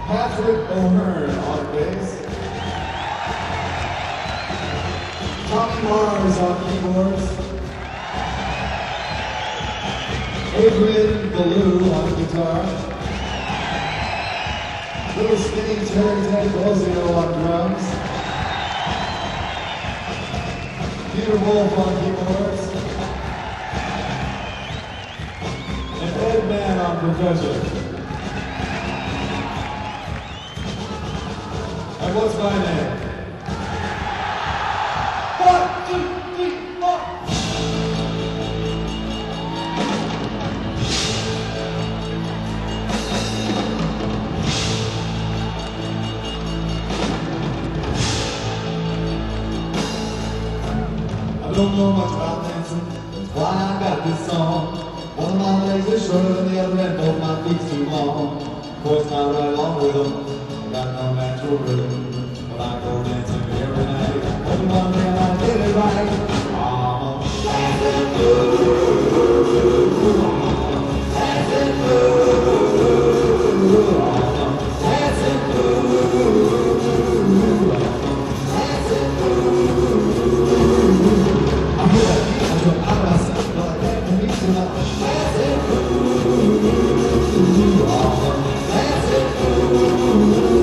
Patrick O'Hearn on bass. Tommy Mars on keyboards. Adrian Ballou on guitar. Little skinny Terry Ted Bozio on drums. Peter Wolf on keyboards. And Ed Mann on percussion. And what's my name? 1, 2, 3, 4. I don't know much about dancing, that's why I got this song. One of my legs is shorter than the other and both my feet's too long. Of course, not right along with them. I got no natural rhythm, but I go dancing every night. Only one day I did it right. I'm dancing blue, dancing blue, dancing blue, dancing blue. I hear that beat, I jump out of myself, but I can't believe too much. Dancing blue, dancing blue.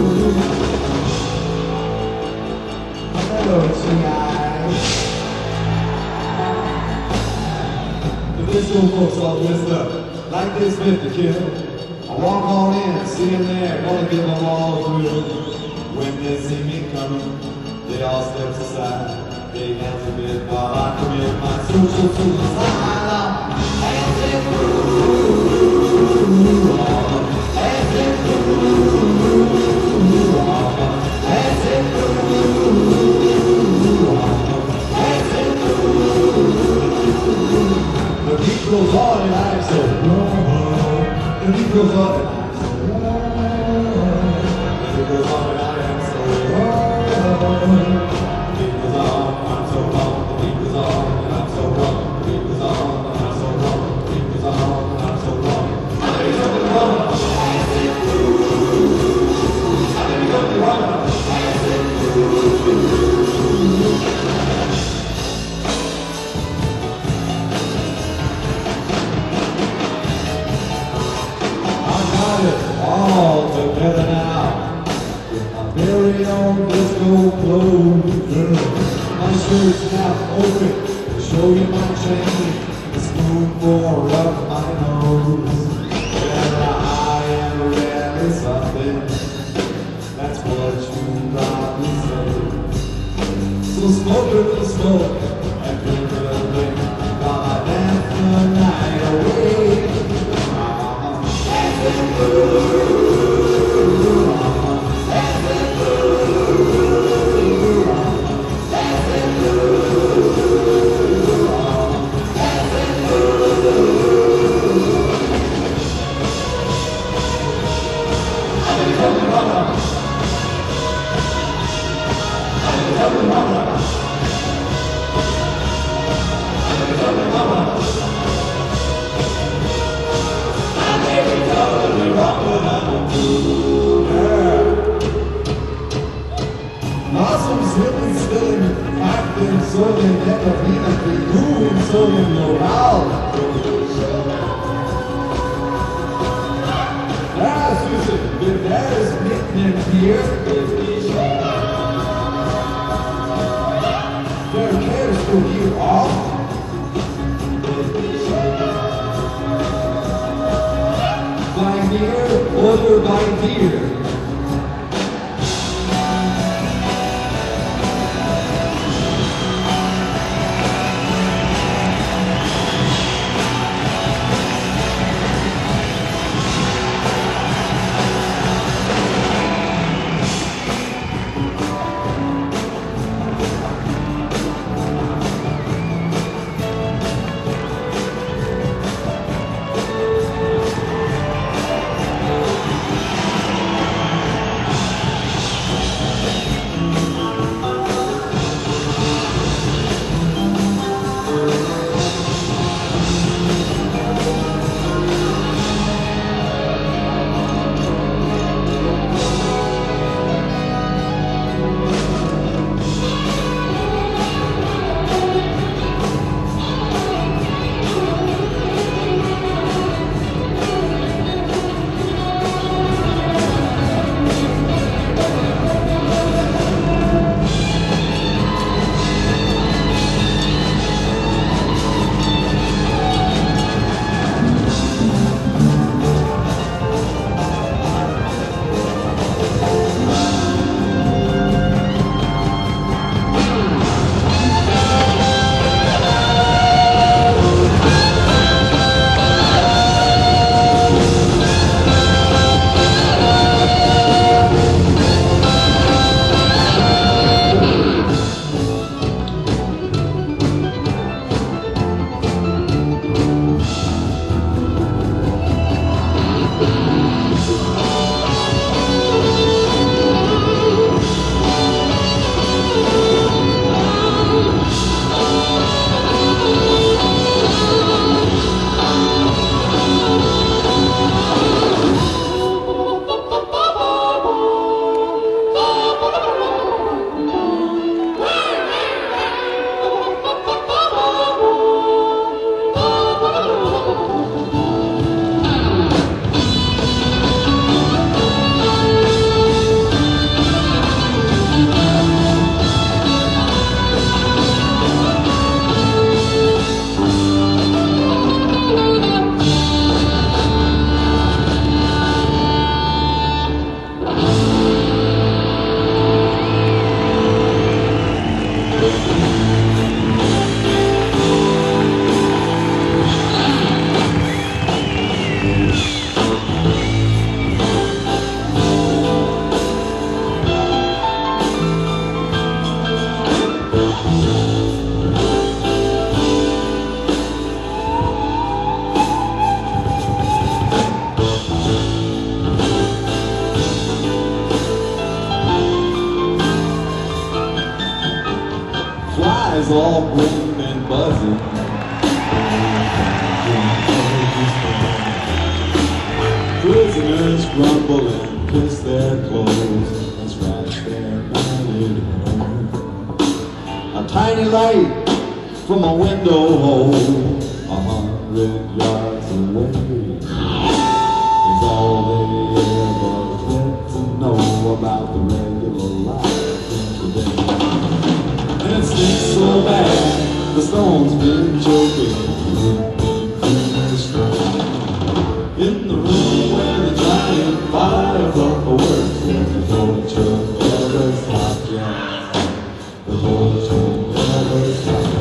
The disco folks all dressed up like this fit to kill. I walk on in, see them there, gonna give them all a thrill. When they see me coming, they all step aside. They hands a bit while I commit my social suicide. Dancing through, dancing through, dancing through. The beat goes on and I'm so wrong. The beat goes on and I'm so wrong. The beat goes on and I am so wrong. The beat goes on, I'm so wrong. The beat goes on and I'm so wrong. The beat goes on and I'm so wrong. The beat goes on and I'm so wrong. I think something wrong. Dancing through. I think something wrong. Dancing through. All together now, with my very own disco clothes. My shirt's half open to show you my chain, the spoonful up my nose. Well, I am really something, that's what you probably say. So smoke a little smoke and drink a little drink while I dance the night away. Dancing blue, dancing blue, dancing blue, dancing blue. I think something wrong. I think something wrong. I think something wrong. Totally wrong what I'm doing. Awesome, silly, silly, acting so they never be like they moving so in morale. That's Susan, if that is nickname here, their cares for you off. By deer, order by deer. all grinning and buzzing. Prisoners grumble and kiss their clothes and scratch their matted home. A tiny light from a window hole 100 yards away is all they ever get to know about the regular life in today. And it stinks so bad, the stone's been choking in the room where the giant fire buckle works. The torture never stops, yeah. The torture never stops.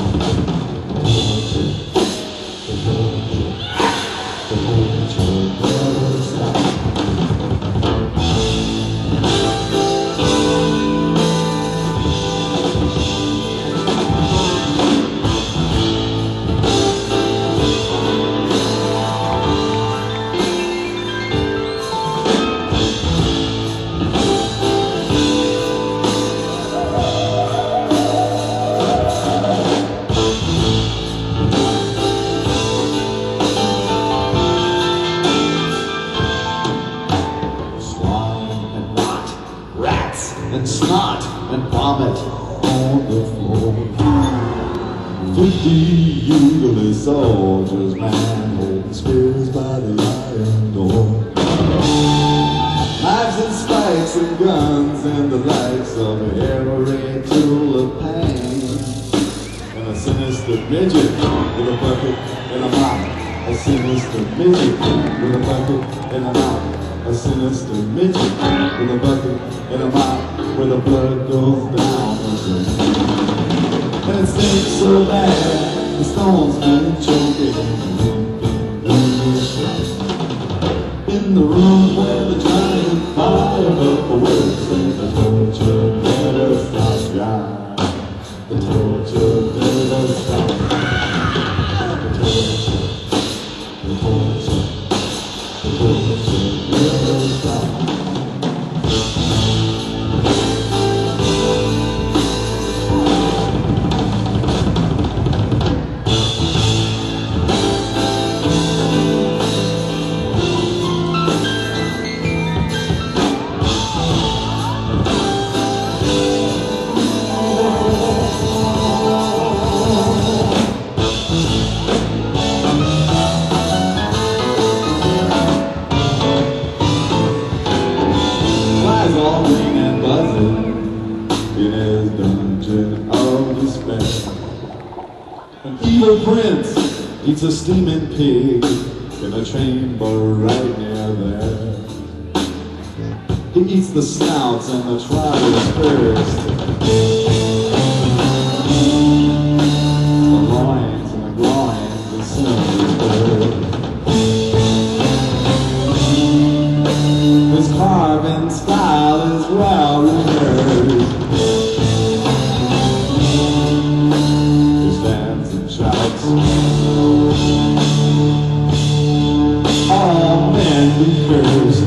The torture never stops. And snot and vomit on the floor. 50 usually soldiers, man, holding spears by the iron door. Knives and spikes and guns and the likes of every tool of pain. And a sinister midget with a bucket and a mop. A sinister midget with a bucket and a mop. A sinister midget with a bucket and a mop, where the blood goes down the drain. And it stinks so bad, the stone's been choking in the room where the giant fire buckle works. And the torture never stops, yeah. The torture never stops. The torture, the torture, the torture never stops. All green and buzzing in his dungeon of despair. An evil prince eats a steaming pig in a chamber right near there. He eats the snouts and the trotters first, the loins and the groins and sinners first. His carving style is well rehearsed. He stands and shouts, all men be cursed,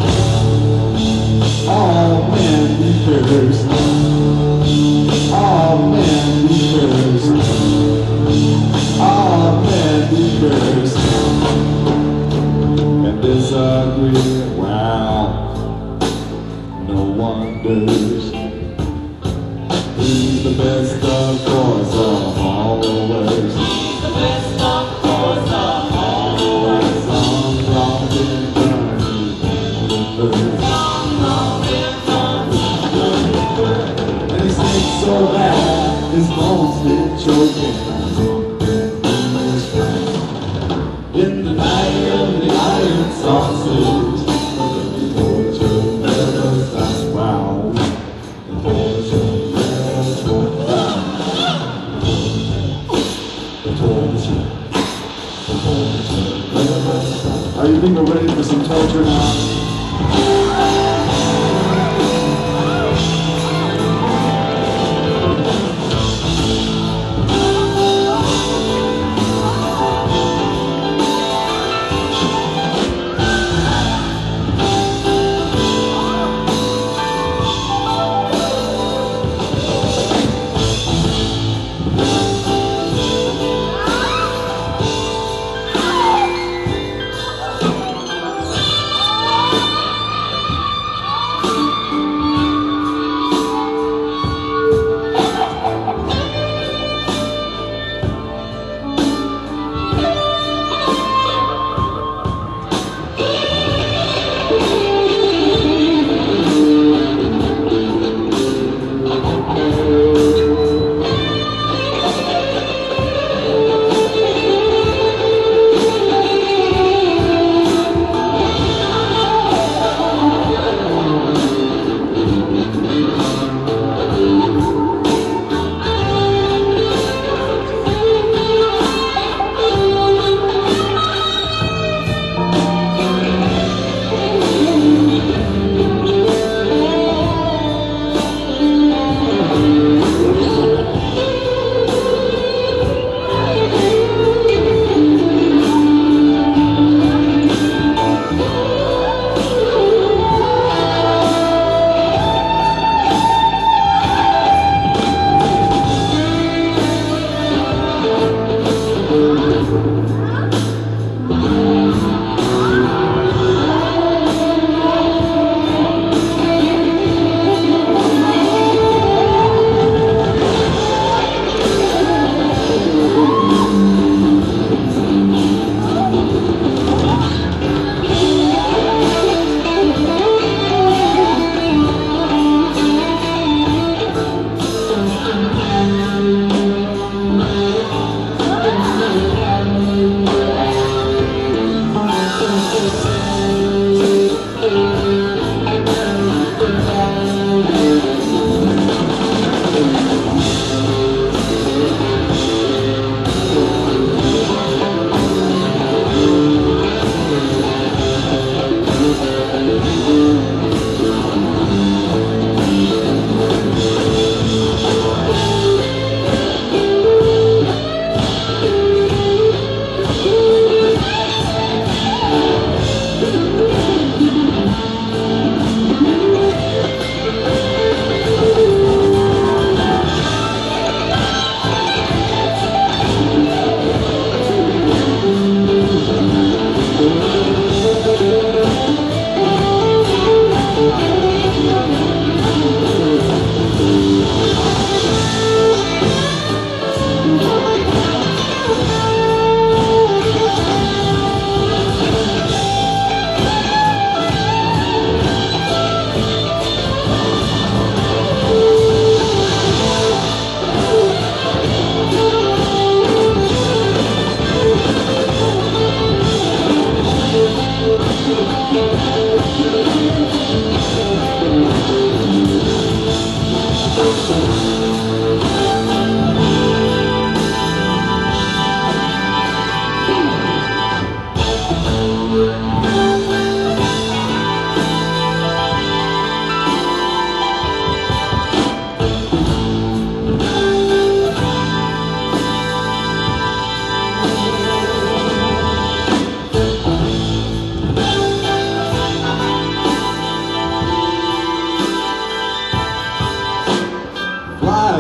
all men be cursed, all men be cursed, all men be cursed, and disagree. Wow. No wonders. He's the best of course of all the worst. He's the best of course of all the worst. Some long been burned and he stinks so bad, his bones been choking in the night of the iron sausage. Are you people ready for some torture now?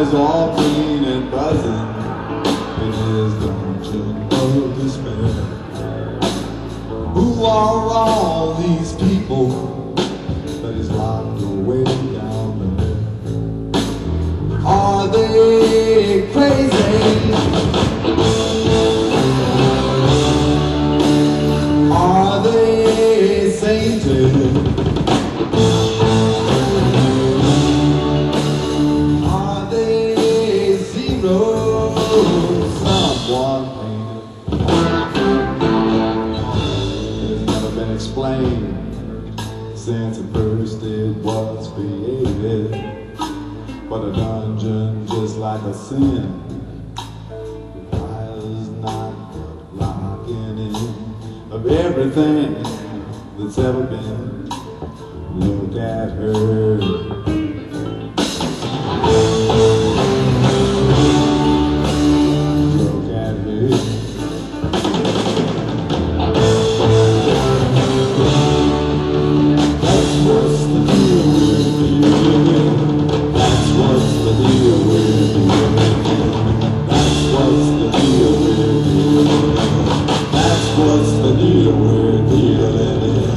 eyes all clean and buzzing in his dungeon of despair. Who are all these people that he's locked away down there? Are they crazy? Are they sainted? Are they zero? Someone painted. It's never been explained since at first it was created. But a dungeon, just like a sin, requires not the locking in of everything that's ever been. Look at her. Look at her. That's what's the deal with you. That's what's the deal with you. That's what's the deal with you. That's what's the deal with you.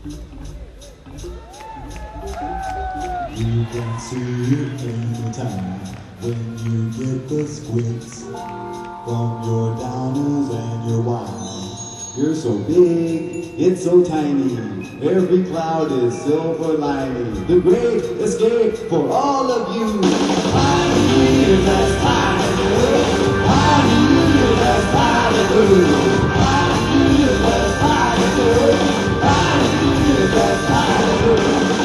You can see it anytime when you get the squints from your downers and your wides. You're so big, it's so tiny. Every cloud is silver lining. The great escape for all of you. Hallelujah, that's Hallelujah. Hallelujah, that's Hallelujah. Hallelujah, that's Hallelujah. Hallelujah, that's Hallelujah.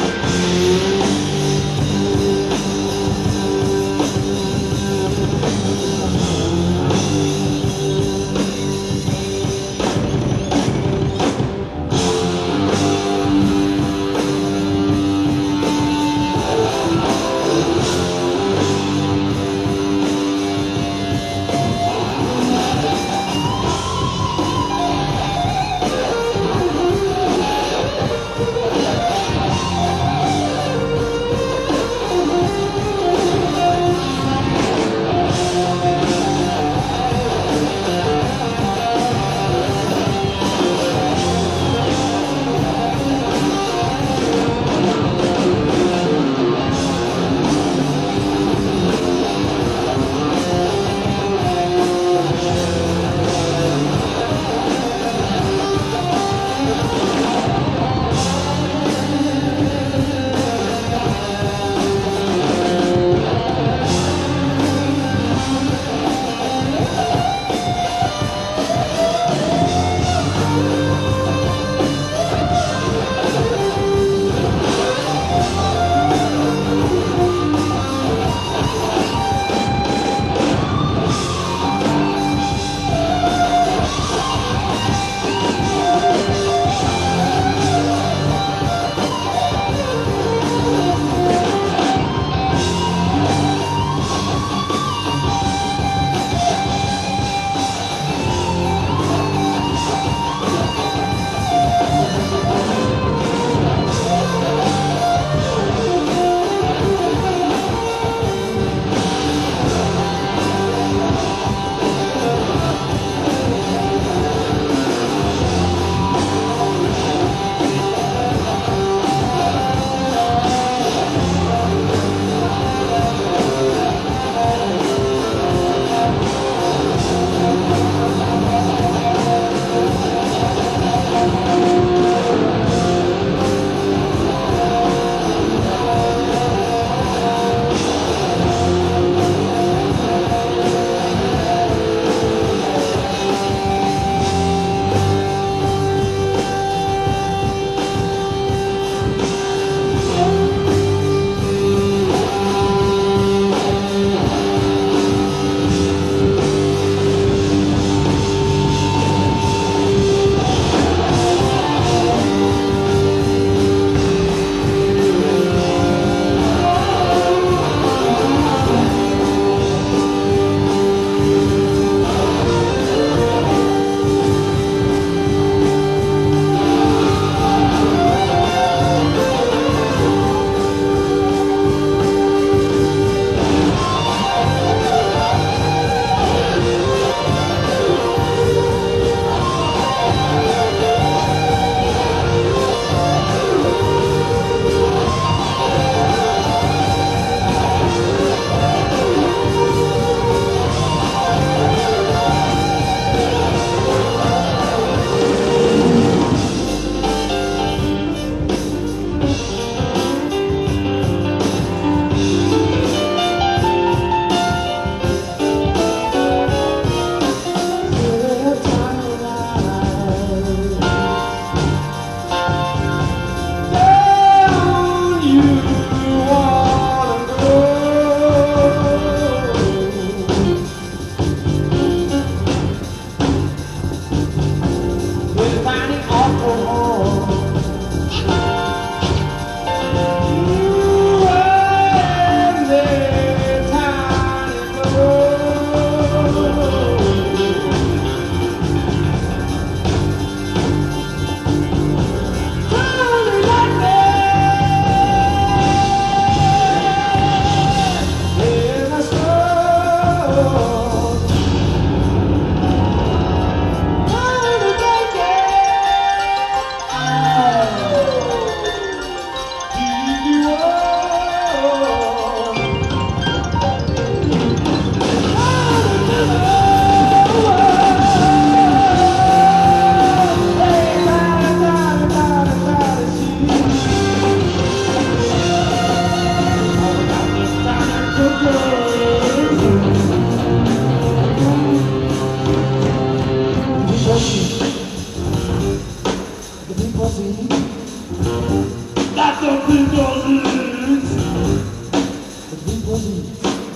see that the people lose. The people lose.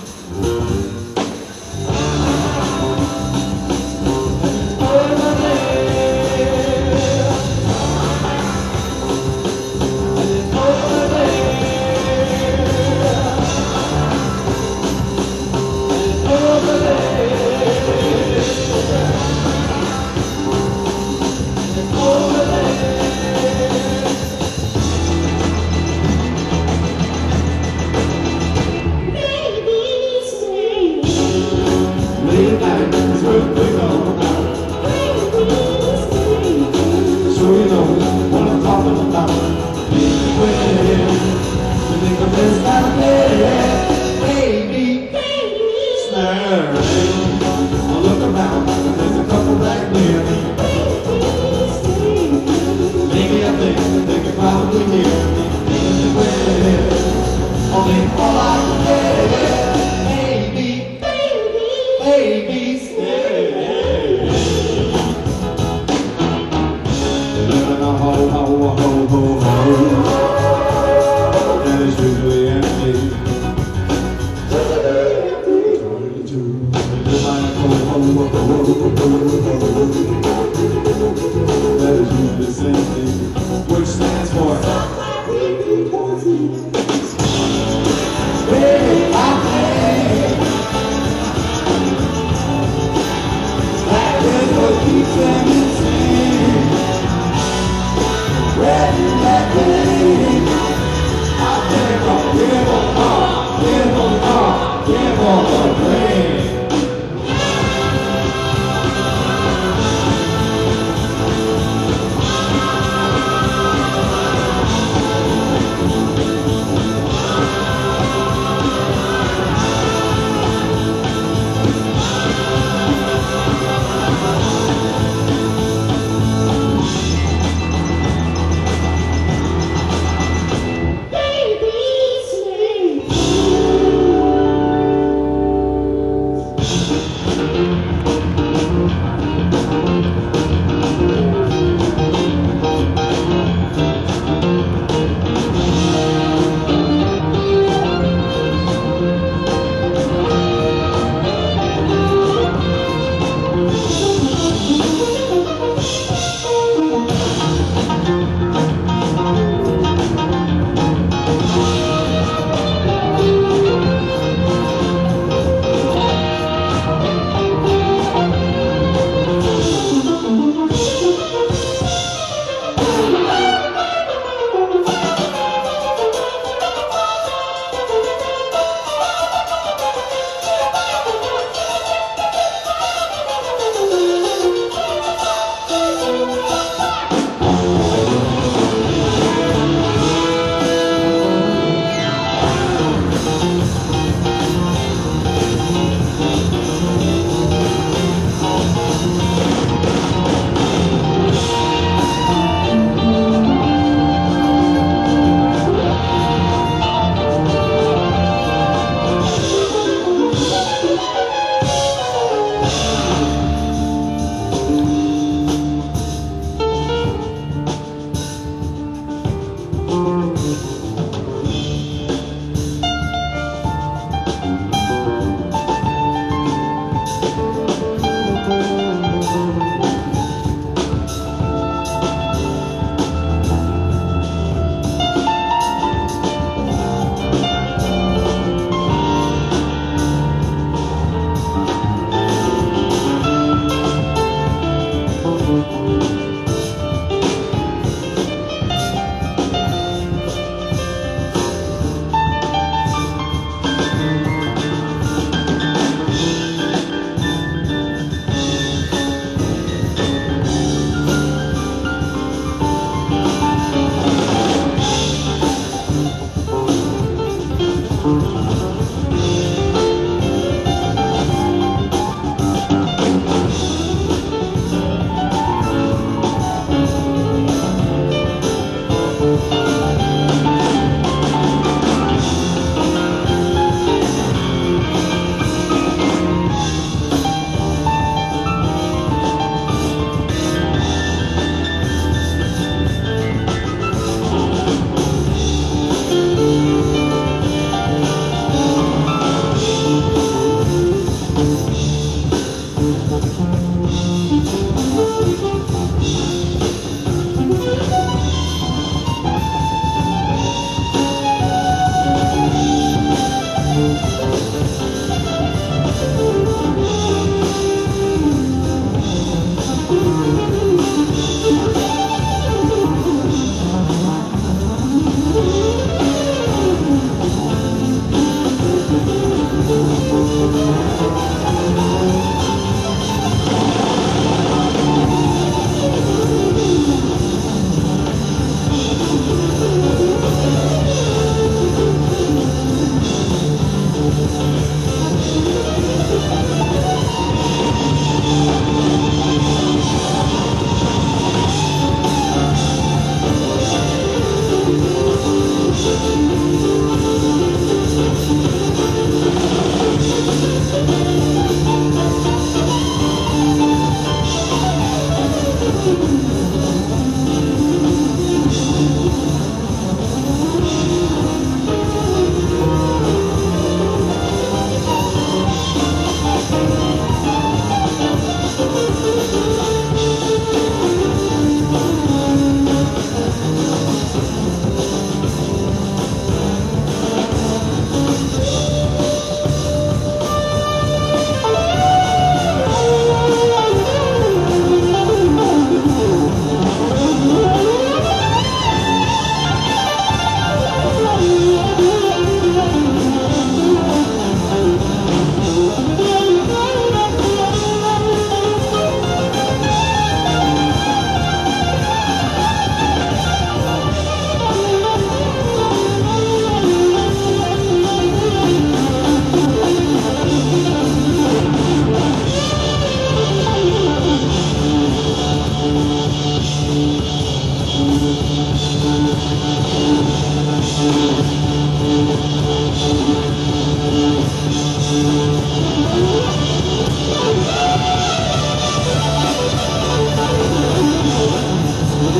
Which stands for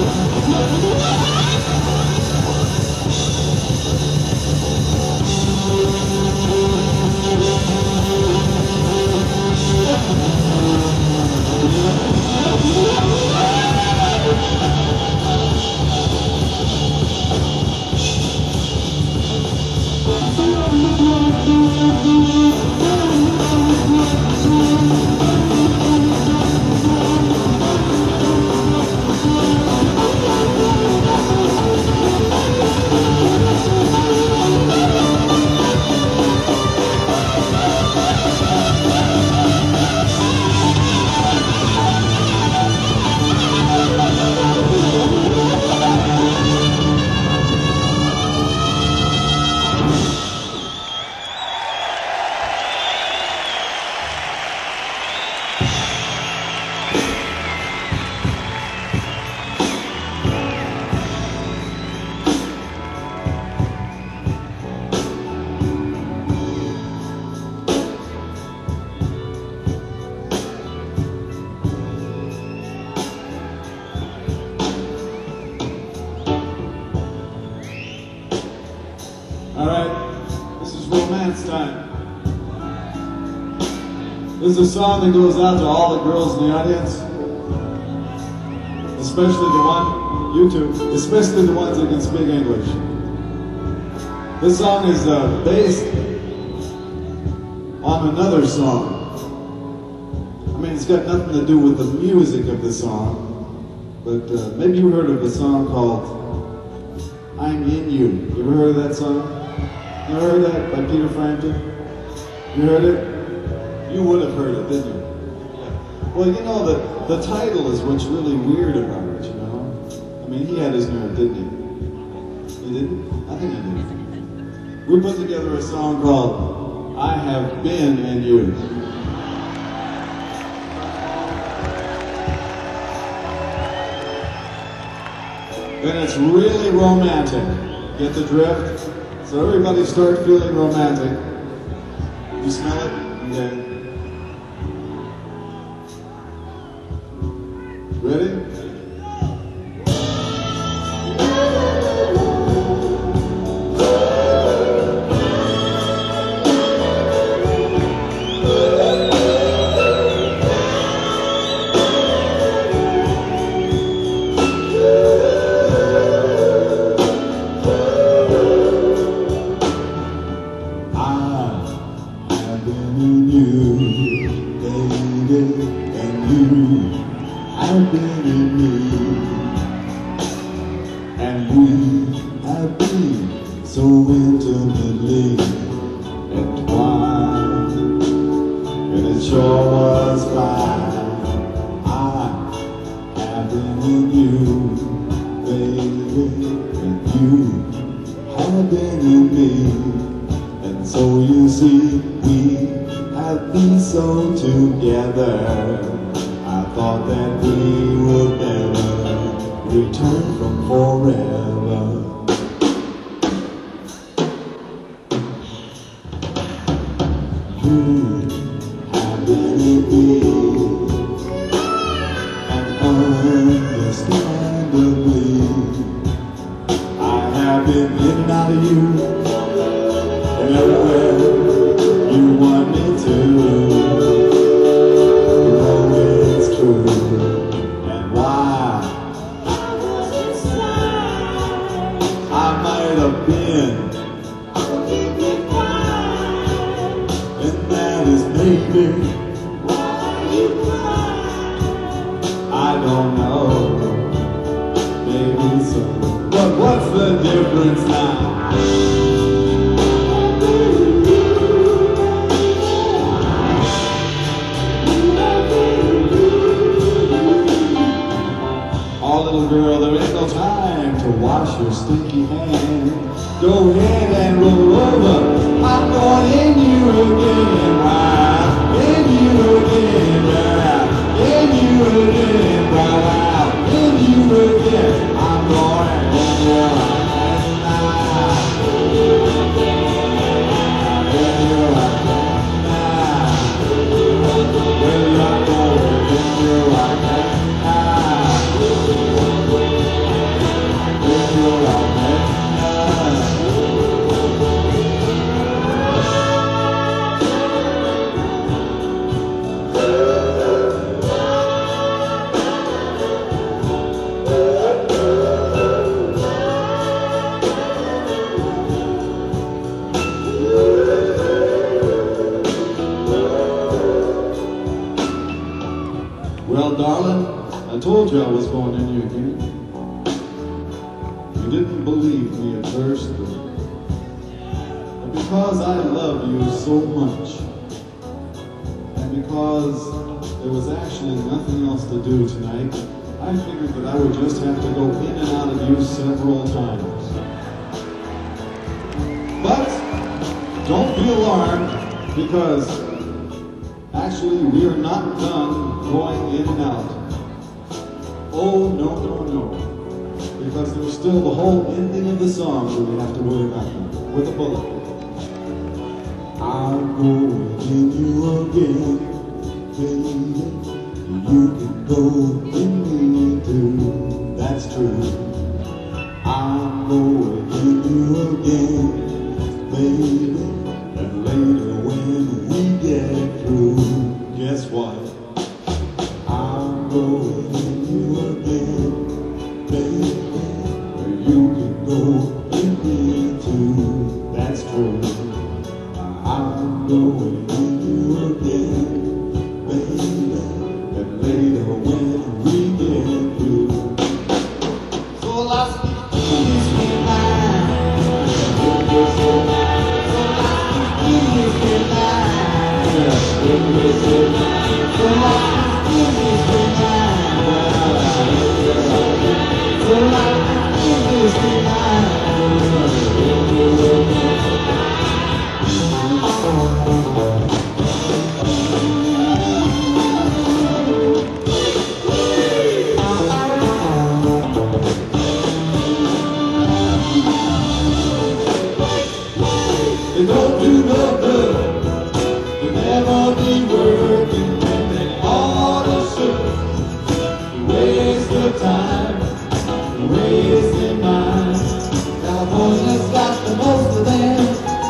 This is a song that goes out to all the girls in the audience, especially the one, you two, especially the ones that can speak English. This song is based on another song. I mean, it's got nothing to do with the music of the song, but maybe you heard of a song called I'm In You. You ever heard of that song? You ever heard that by Peter Frampton? You heard it? You would have heard it, didn't you? Yeah. Well, you know, the title is what's really weird about it, you know? I mean, he had his nerve, didn't he? He didn't? I think he did. We put together a song called I Have Been In You. And it's really romantic. Get the drift? So everybody start feeling romantic. You smell it? Okay. Ready? told you I was going in you again. You didn't believe me at first, but because I love you so much, and because there was actually nothing else to do tonight, I figured that I would just have to go in and out of you several times. But don't be alarmed, because actually we are not done going in and out. Oh, no, no, no. Because there's still the whole ending of the song that we have to worry about with a bullet. I'm going in you again, baby. You can go in me too, that's true. I'm going in you again, baby. And later when we get through, guess what? I'm going in you again, baby. You can go in me too, that's true. I'm going in you again, baby. And later when we get through. So last week is mine. So last week is mine. So last week is mine. So last they don't do no good. You'll never be working when they ought to serve. You waste your time, you waste your mind. California's got the most of them.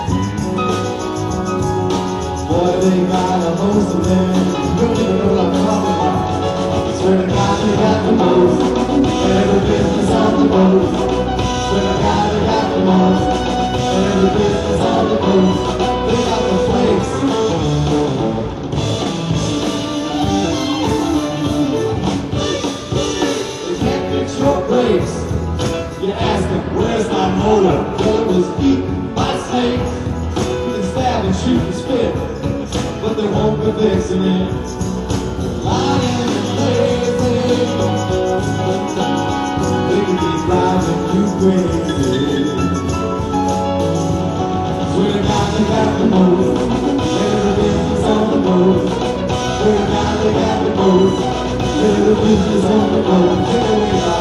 Boy, they got the most of them. You don't even know what I'm talking about. I swear to God, they got the most. Every business on the most. Swear to God, they got the most. Every business on the most. They got the flakes. They can't fix your brakes. You ask them, where's my motor? Well, it was eaten by snakes. You can stab and shoot and spit, but they won't be fixing it. Lying and lazy, they can be driving you crazy. Swear to God, they got the most. Every business on the most. Swear to God, they got the most. Every business on the most. Take it away, God.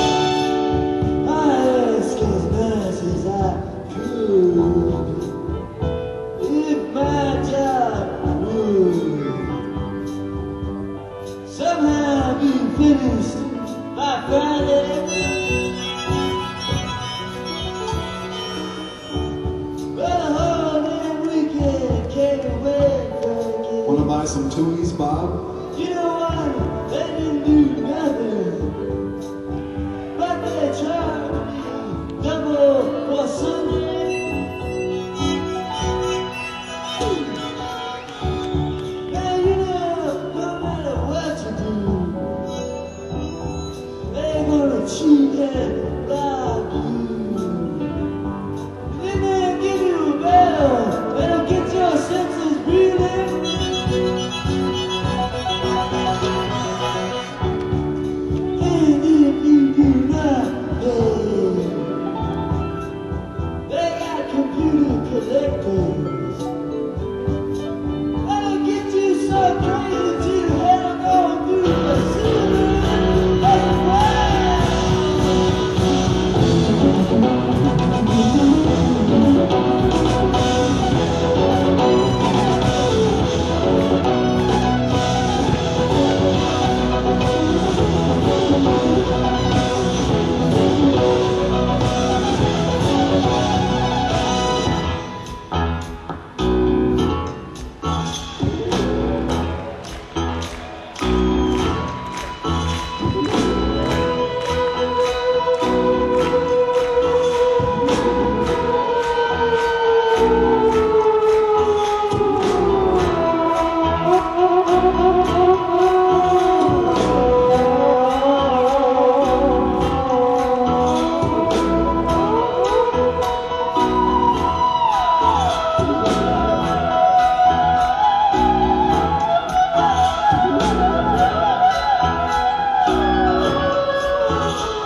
If my job would somehow be finished by Friday, well, the whole damn weekend can't wait for it. Wanna buy some Tuies, Bob? You know what? They didn't do nothing, but they charged me double for Sunday. Now you know, no matter what you do, they're gonna cheat and rob you. Then they'll give you a bell that'll get your senses reeling. And if you do not pay, they got computer collectors that'll get you so crazy till hell going through the ceiling. That's right.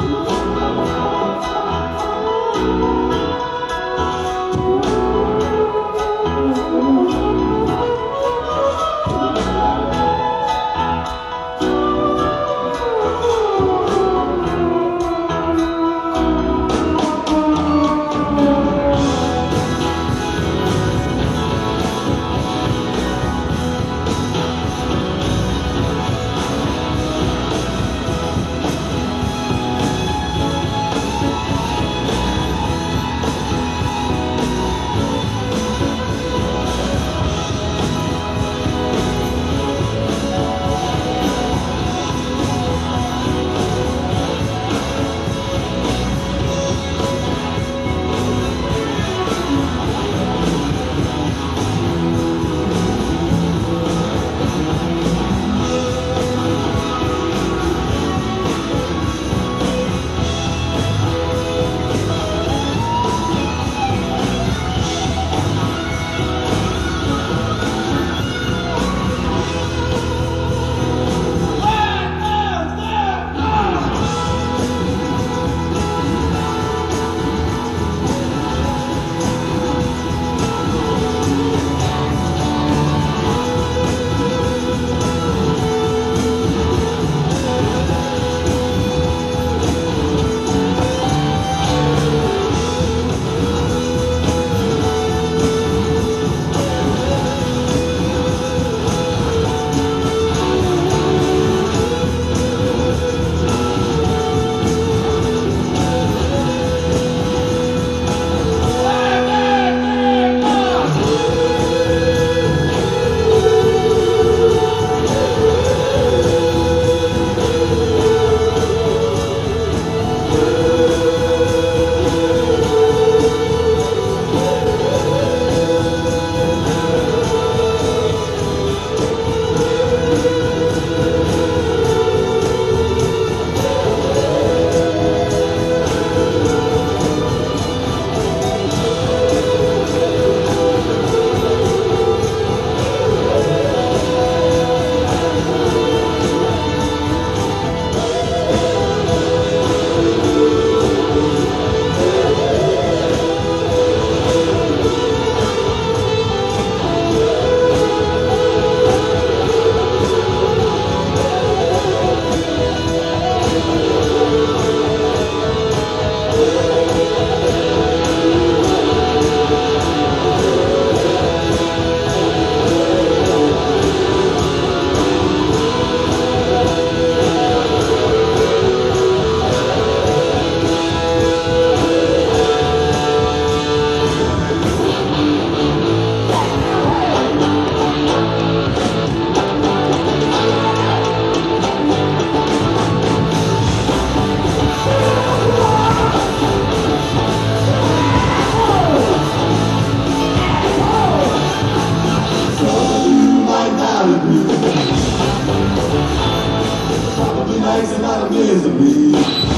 nights and out of misery.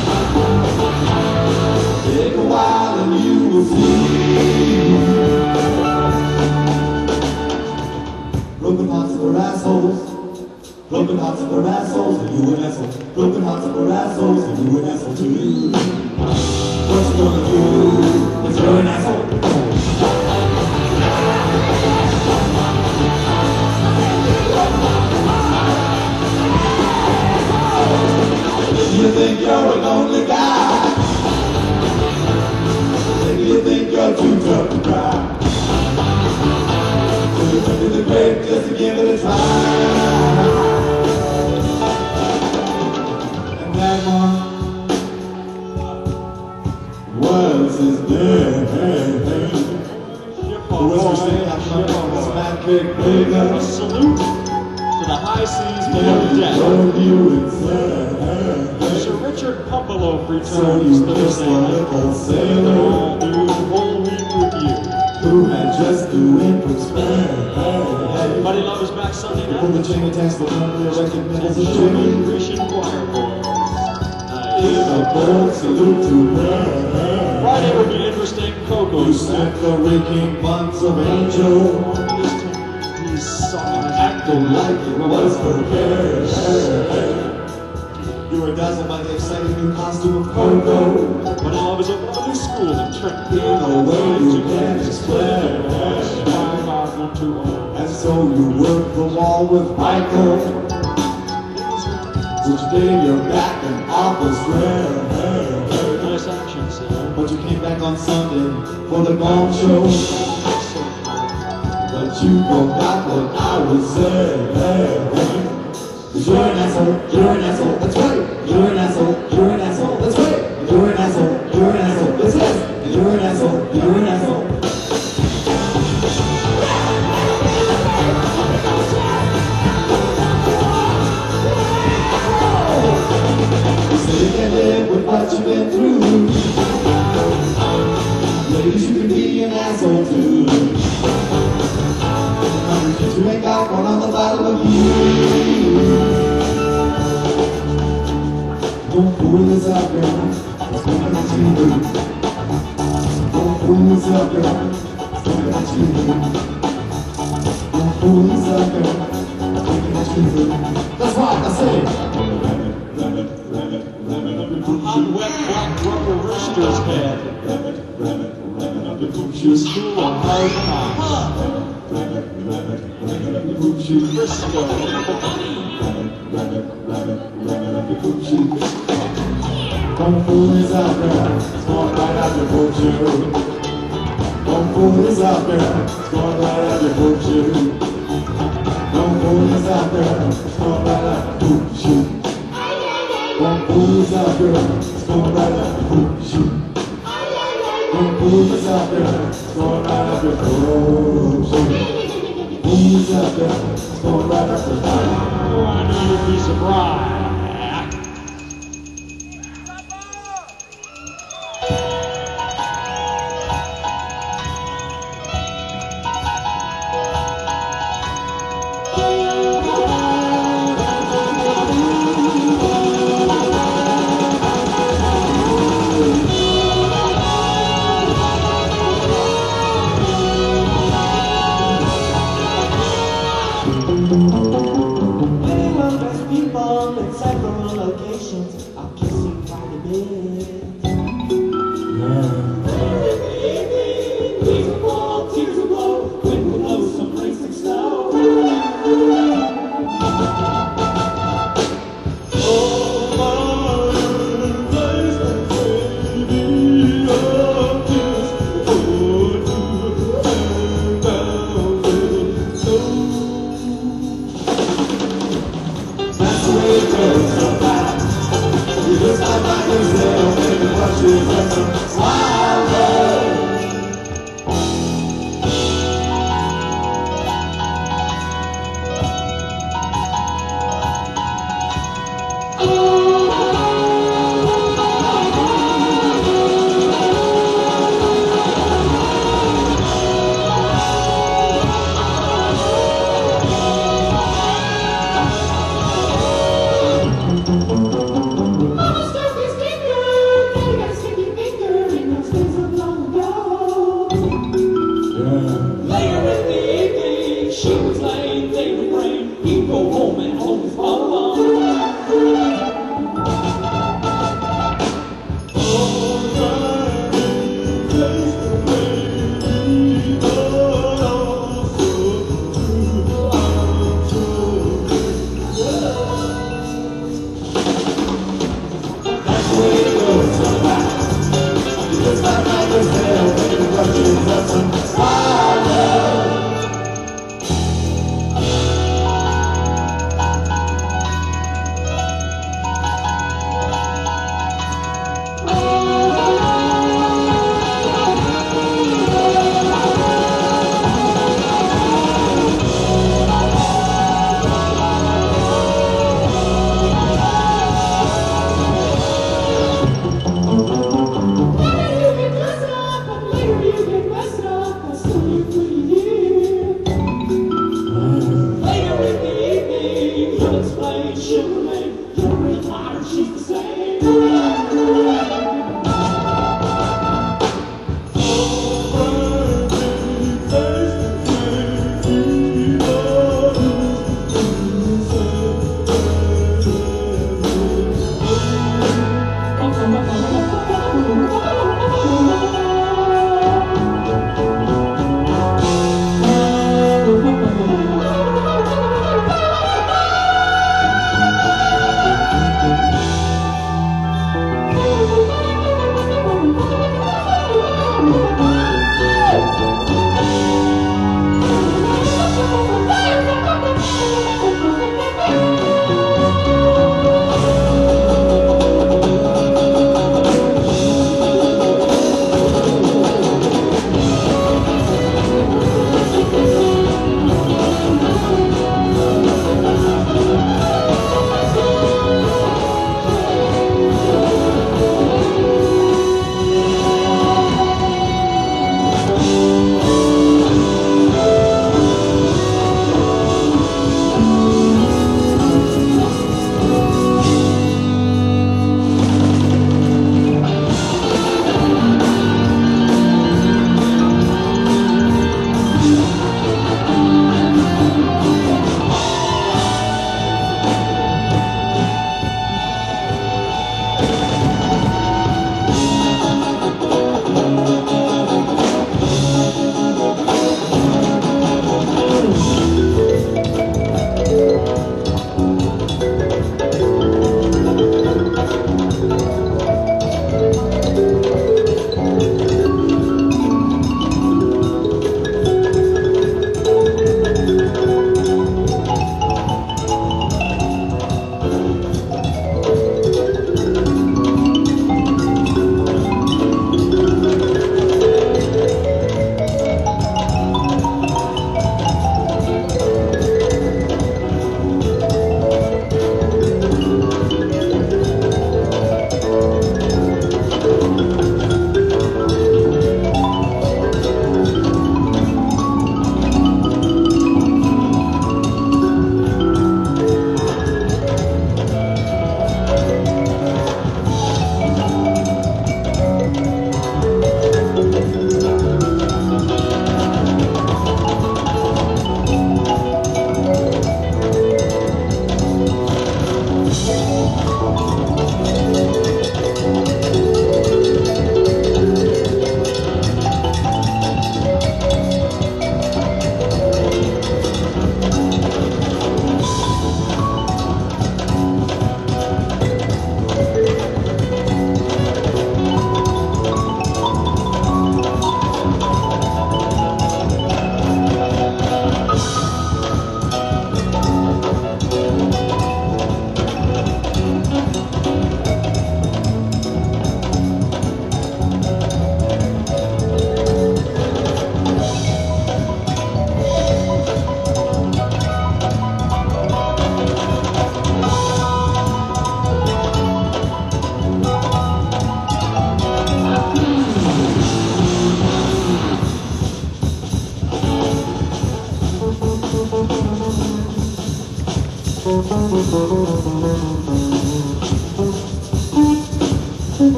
Take a while and you will see. Broken hearts for assholes. Broken hearts for assholes, and you an asshole. Broken hearts for assholes, and you an asshole too. What you gonna do? It's you're an asshole. You think you're a lonely guy? Maybe you think you're too tough to cry. So you went to the grave just to give it a try. And that one was his name. Who was your singing? I'm not on this mad big bigger. A salute to the high seas below deck. Drove you insane. Sir Richard Pumpelo returns So you just Thursday like night. a And sailor I'll do the whole week with you. who had just doing from Spain. Buddy Love is back Sunday Pull night. the chain attached with one erected middles of Jimmy Jimmy. Grecian Choir Boys. In a bold salute to her. Friday will be interesting. You Coco's sent the raking months of angel, He's song acting like it was for her. You were dazzled by the exciting new costume of Coco. But in love is open up a new school and trick In a way you can't explain. And so you work the wall with Michael, which made your back an awful strain. Nice action, sir. But you came back on Sunday for the Gong Show. But you forgot what I was saying. You're an asshole, you're an asshole, that's right. You're an asshole, you're an asshole, that's right. You're an asshole, you're an asshole, that's yes. You're an asshole, you're an asshole. You say you can't live with what you've been through. Ladies, you can be an asshole too. You ain't got one on the bottom of you. Don't fool yourself, girl. It's nothing that you do. Don't fool yourself, girl. It's nothing that you do. Don't fool yourself, girl. It's nothing that you do. That's right, I say. Hot, wet, black rubber rooster's head. The school of hard times. Frisco. Don't fool yourself, girl. It's going right out your boot shoe. Don't fool yourself, girl. It's going right out your boot shoe. Don't fool yourself, girl. It's going right out your boot shoe. Don't fool yourself, girl. It's going right out your boot shoe. Don't fool yourself, girl. It's going right out your boot shoe. Fool yourself, girl. It's going right out your boot shoe. Oh, I knew you'd be surprised.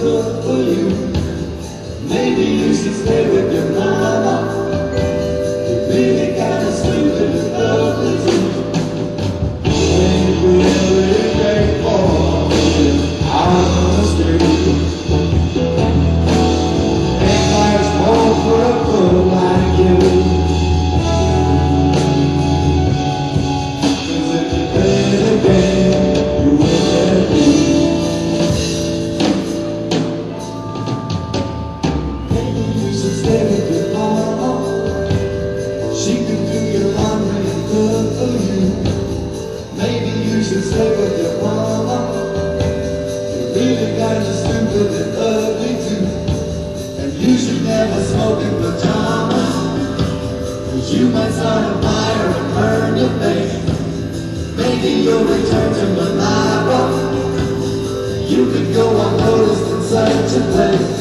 cook for you. Maybe you should stay with your mama. You're really kinda stupid and ugly too. Ain't really grateful out on the street. Ain't much more for a fool like you. 'Cause if you play the game, you will let me. Maybe you should stay with your mama. She can do your laundry and cook for you. Maybe you should stay with your mama. You're really kinda stupid and ugly too. And you should never smoke in pajamas, 'cause you might start a fire and burn your face. Maybe you'll return to Manila. You could go unnoticed in such a place.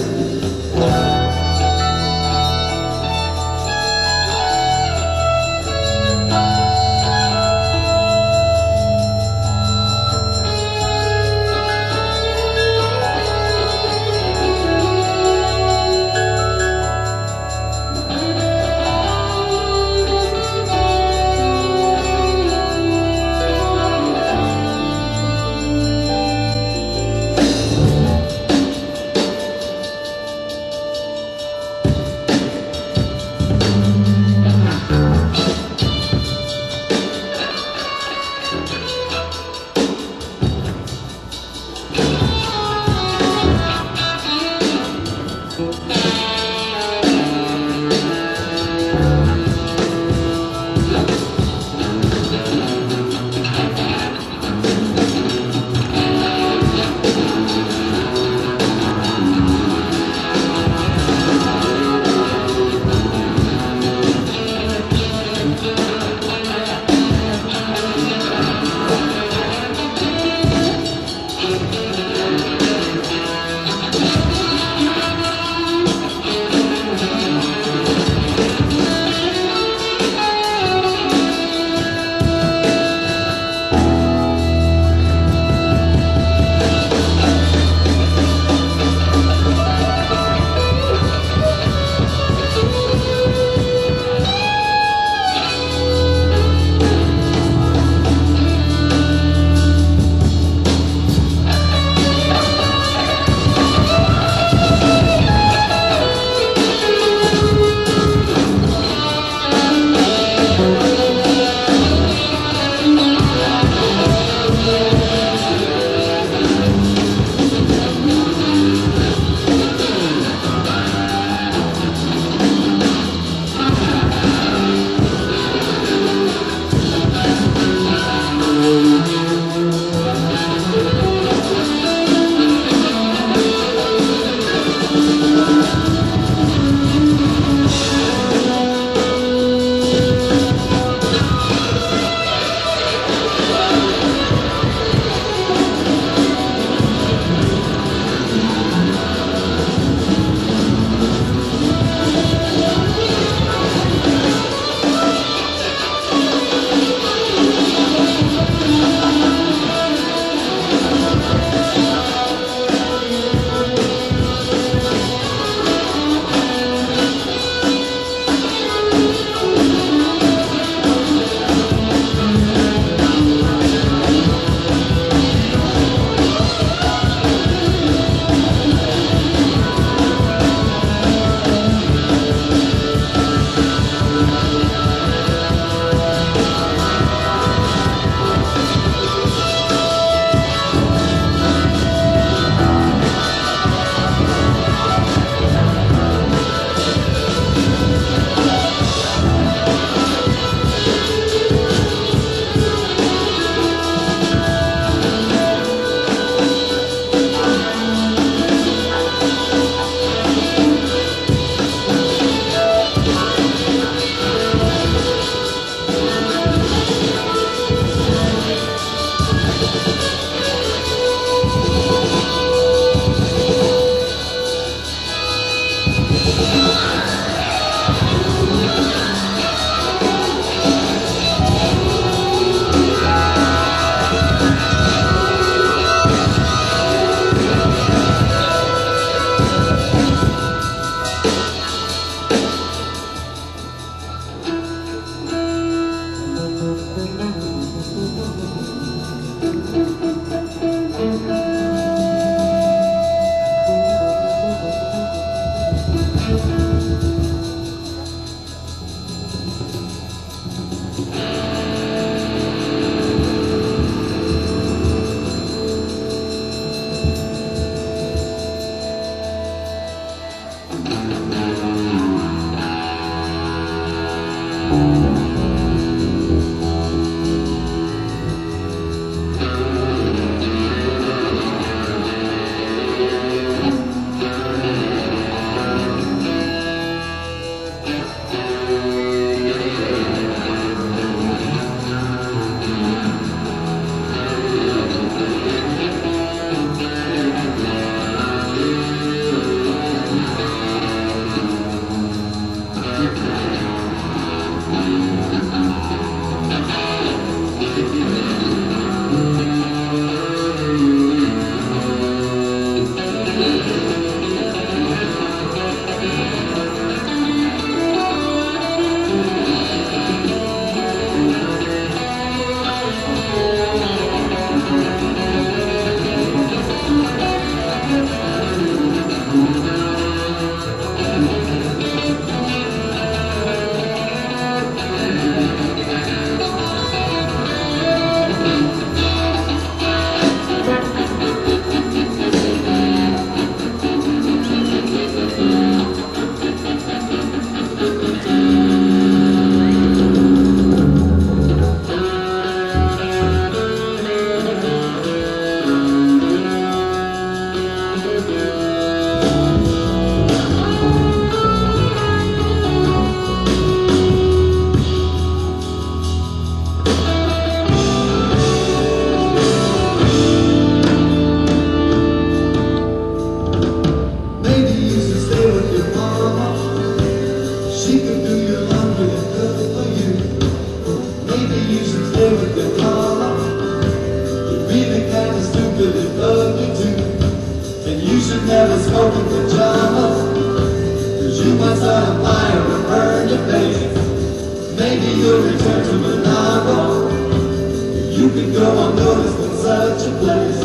might start a fire and burn your face. Maybe you'll return to Monaco. You can go unnoticed in such a place.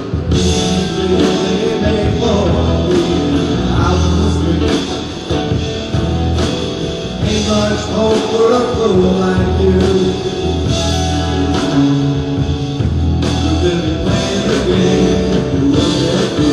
They make love out in the street. Ain't much hope for a fool like you. You've been playing the game. You look at me.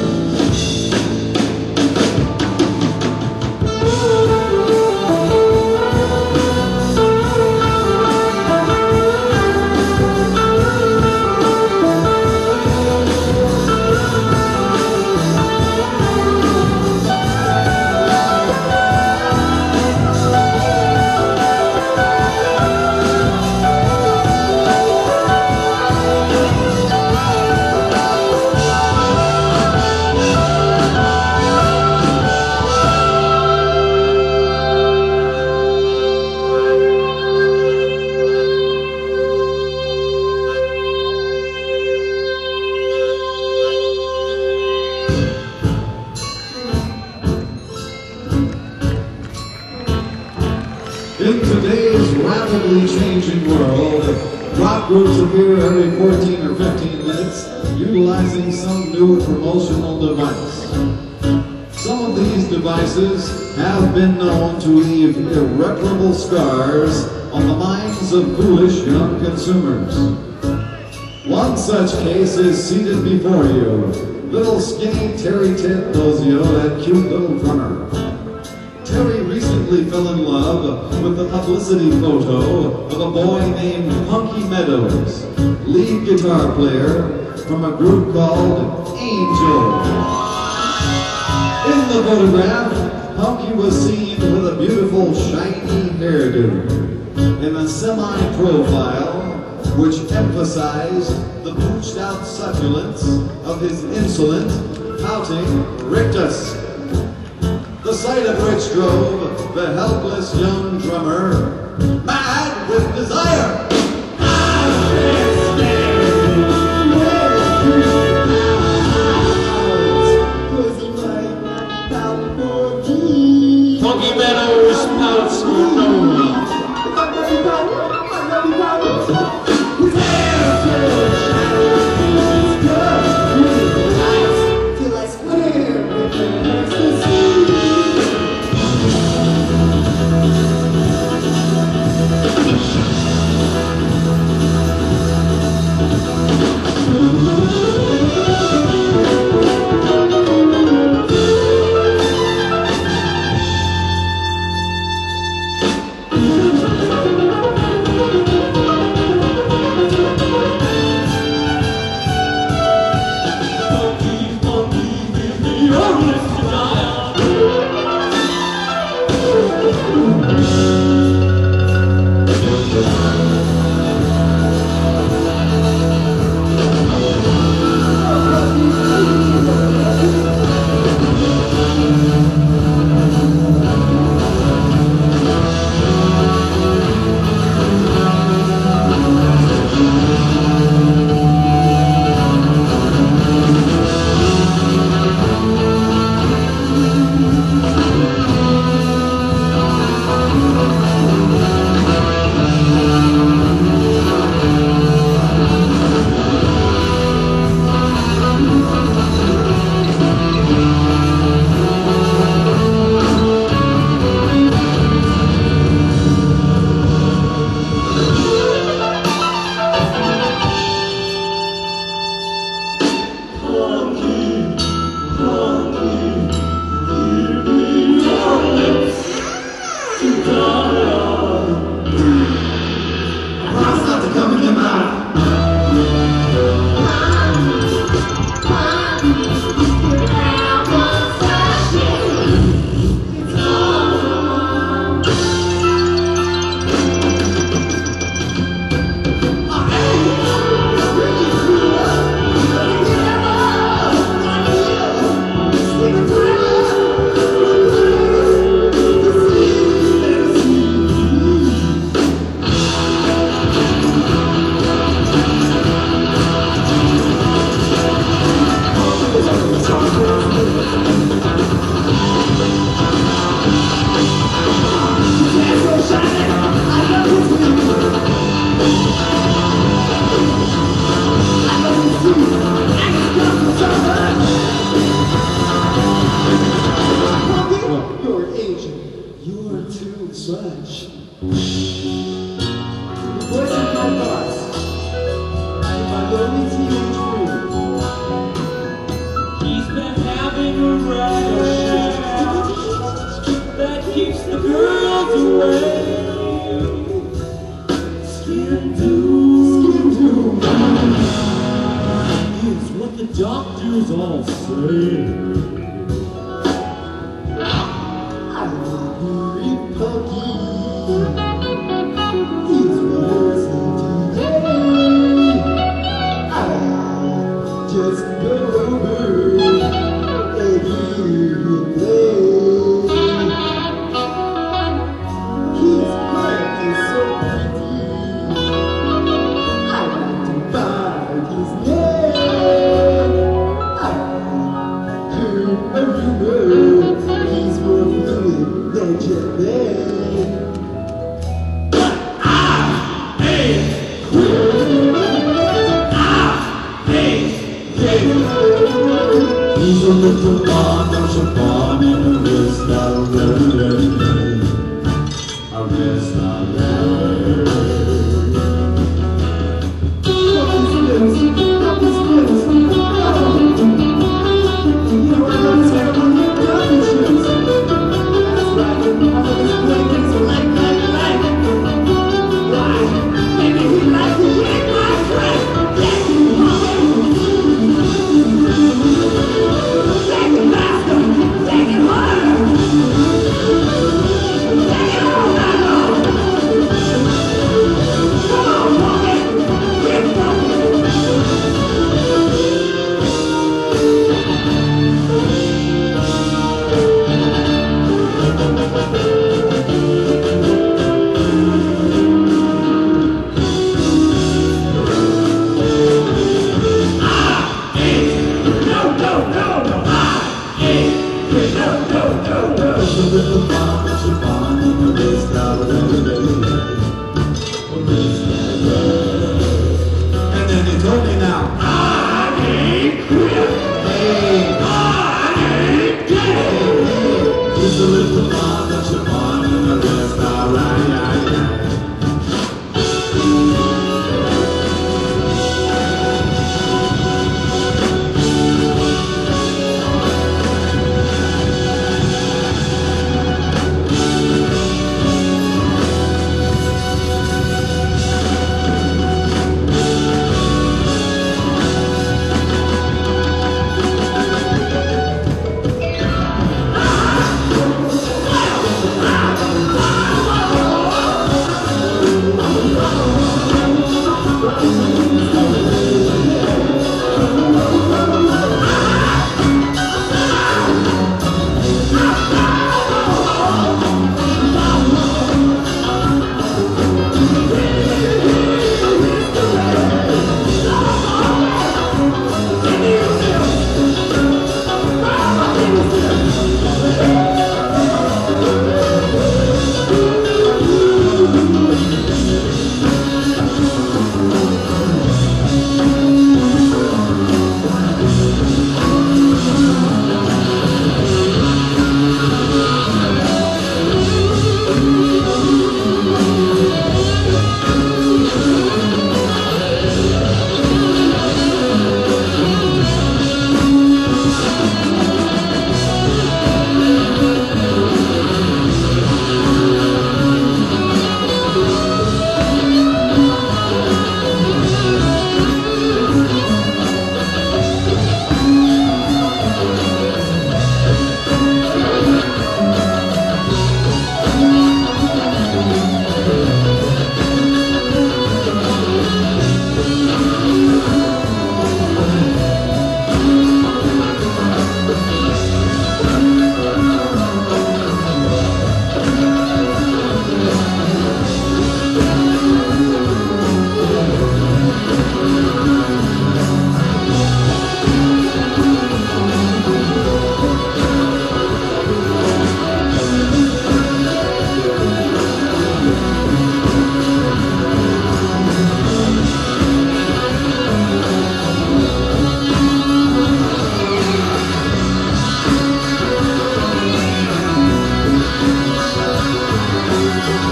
In today's rapidly changing world, rock groups appear every 14 or 15 minutes, utilizing some new promotional device. Some of these devices have been known to leave irreparable scars on the minds of foolish young consumers. One such case is seated before you, little skinny Terry Ted Dozio, that cute little drummer. Terry recently fell in love with the publicity photo of a boy named Punky Meadows, lead guitar player from a group called Angel. In the photograph, Punky was seen with a beautiful shiny hairdo in a semi-profile which emphasized the pooched-out succulence of his insolent, pouting rictus. The sight of which drove the helpless young drummer mad with desire. Punky Meadows pouts for no one. touch. The voice of my thoughts, in my lonely teenage room. He's been having a rash that keeps the girls away. Skin dew is what the doctors all say. Just go over and hear him play. His heart is so pretty. I like to bite his neck. I heard a rumor he's more fluid than Jet. He's a little barn, there's a barn and a wrist I'll learn. A wrist I'll learn.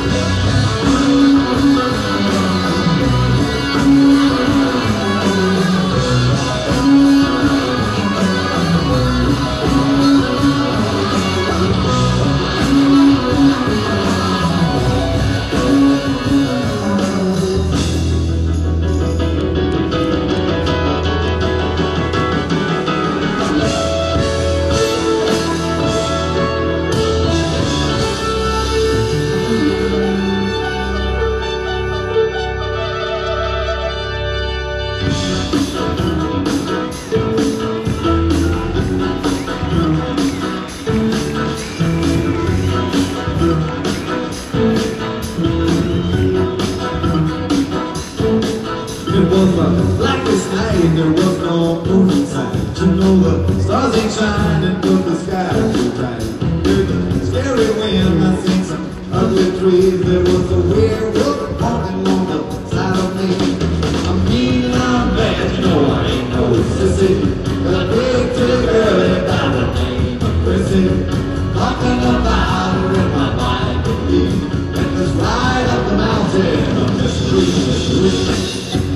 It was a blackest night and there was no moon inside. You know the stars ain't shining, but the sky is bright. Heard the scary wind, I seen some ugly trees. There was a werewolf walking along the side of me. I'm mean and I'm bad, you know I ain't no sissy. But a big pretty girl by the name of Chrissy, talking about her in my mind to be. And just ride up the mountain of mystery.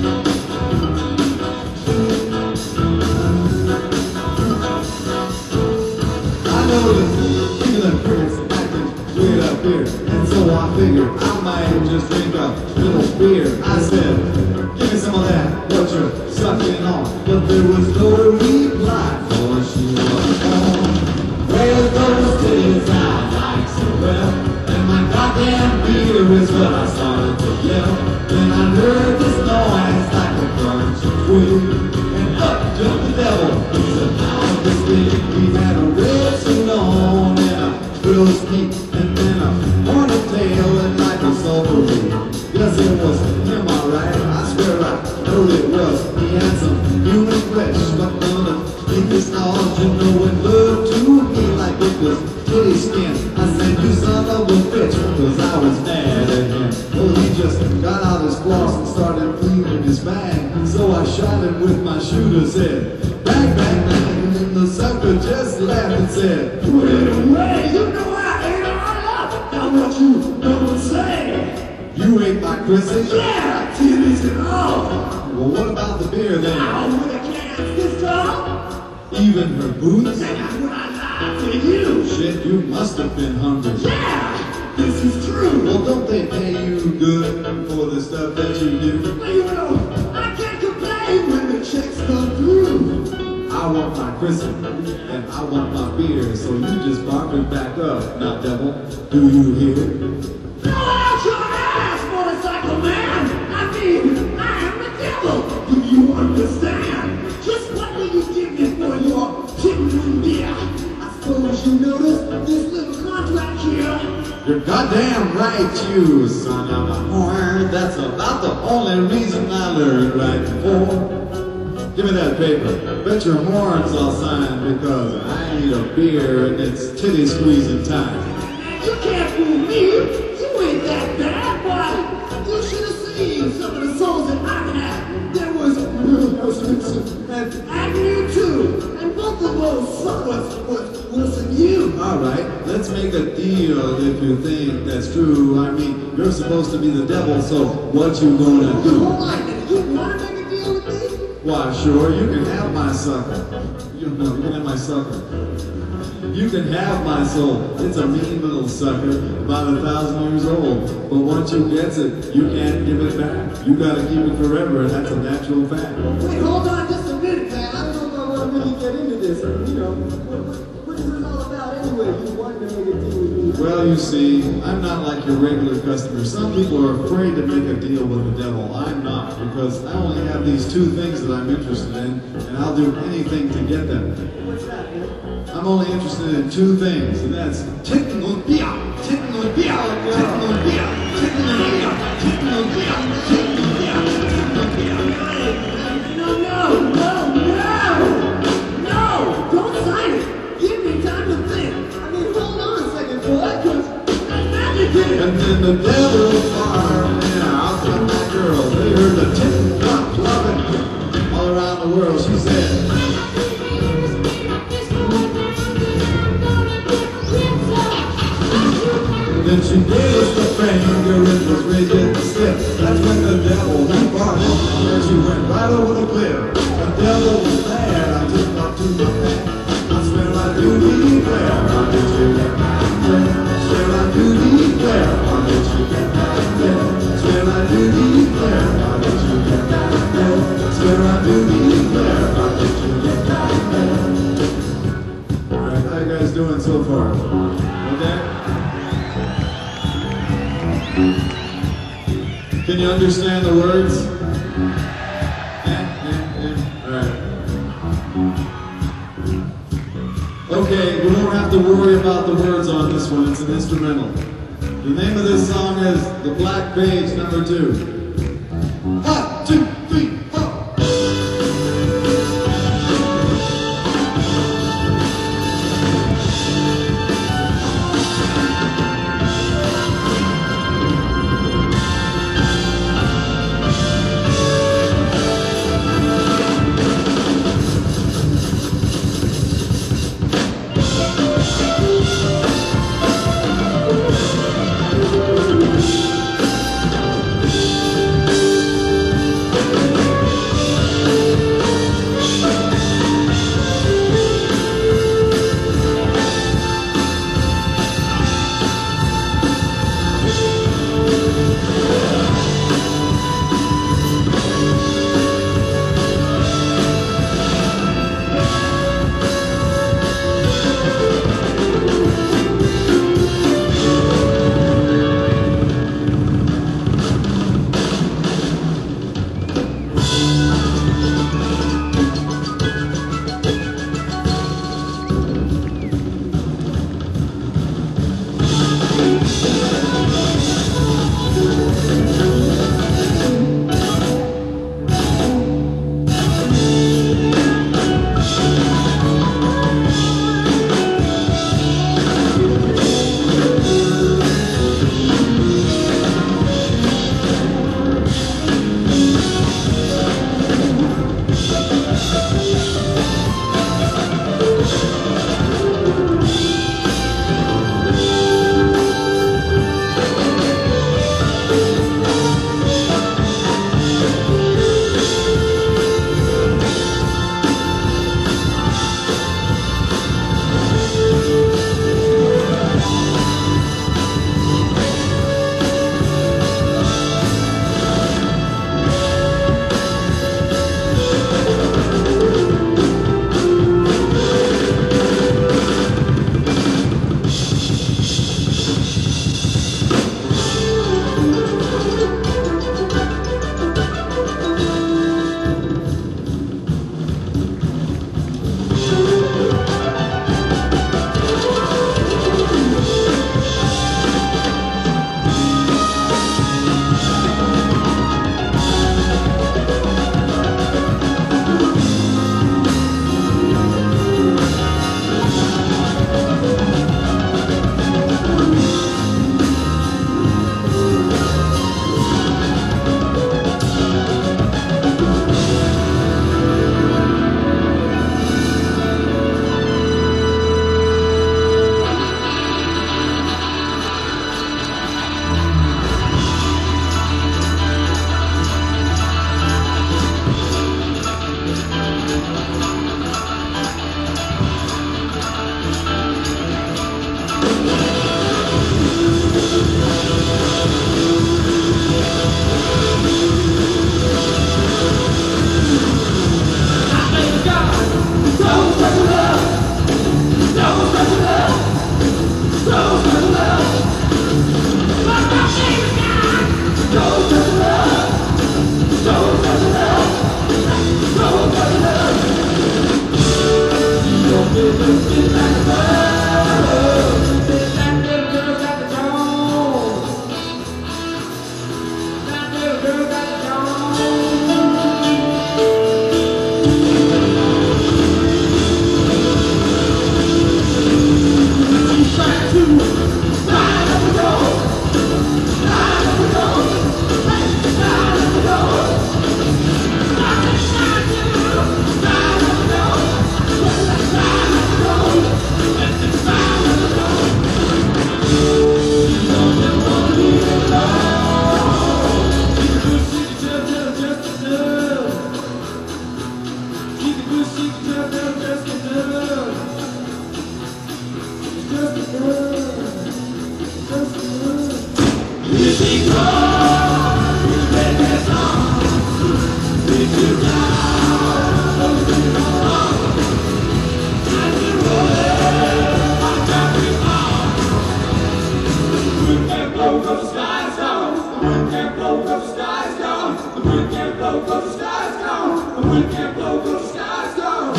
Even the crickets acting weird up here, and so I figured I might just drink a little beer. I said, give me some of that, what you're sucking on. But there was no reply, for she was gone. Where those titties I like so well, and my goddamn beer is what I started to yell. Then I heard this noise like a bunch of twig, and up jumped the devil. He said, now this thing, he had a red suit on and a girl's feet, and then a hornet tail and like a sulphur. Yes, it was him, alright. I swear I know it was. He had some human flesh, but none of his knowledge, you know, it looked to me like it was kitty skin. I said, you son of a bitch, cause I was mad at him. Well, he just got out his floss and started cleaning his bag. So I shot him with my shooter's head. Bang, bang, bang, and then the sucker just laughed and said, put it away, you know I ate all up. Now what you don't say. You ate my Chrissy? Yeah, titties and all. Well, what about the beer then? Oh, with a can this tall? Even her boots? And that's when I lied to you. Shit, you must have been hungry. Yeah, this is true. Well, don't they pay you good for the stuff that you do? Well, you know, I can't complain when the checks come through. I want my Chrissy, and I want my beer, so you just bark it back up. Now, devil, do you hear? Throw out your ass, motorcycle man! I mean, I am the devil! Do you understand? Just what will you give me for your chicken beer? I suppose you noticed this little contract here? You're goddamn right, you son of a whore. That's about the only reason I learned right before. Give me that paper. Bet your horns I'll sign because I need a beer and it's titty squeezing time. You can't fool me. You ain't that bad, boy. You should have seen some of the songs that I had. There was and Agnew too. And both of those suckers was worse than you. Alright, let's make a deal if you think that's true. I mean, you're supposed to be the devil, so what you gonna do? Hold on, you wanna make a deal with me? Why, sure, you can have my sucker. You can have my sucker. You can have my soul. It's a mean little sucker, about 1,000 years old. But once you get it, you can't give it back. You gotta keep it forever, and that's a natural fact. Wait, hold on just a minute, man. I don't know if I want to really get into this. You know, what is this all about anyway? You want to make a deal with me? Well, you see, I'm not like your regular customer. Some people are afraid to make a deal with the devil. I'm not, because I only have these two things that I'm interested in, and I'll do anything to get them. What's that, man? I'm only interested in two things, and that's Titten und Bier, Titten und Bier, Titten und Bier, Titten und Bier, Titten und Bier, Titten und Bier, Titten und Bier. No, don't sign it. Give me time to think. I mean, hold on a second, boy, because that's magic here. And then the devil farm, out from that girl, they heard the titten drop clubbing all around the world. She said, the devil was mad, I took off to my pad. I swear I do declare, I bet you get back there. I swear I do declare, I bet you get back there. I swear I do declare, I bet you get back there. I swear I do declare, I bet you get back there. Alright, how you guys doing so far? Okay? Can you understand the words? Alright. Okay, we don't have to worry about the words on this one, it's an instrumental. The name of this song is The Black Page number 2. 1, 2, 3, 4. wind can't blow 'cause the sky's gone. The wind can't blow 'cause the sky's gone. The wind can't blow 'cause the sky's gone.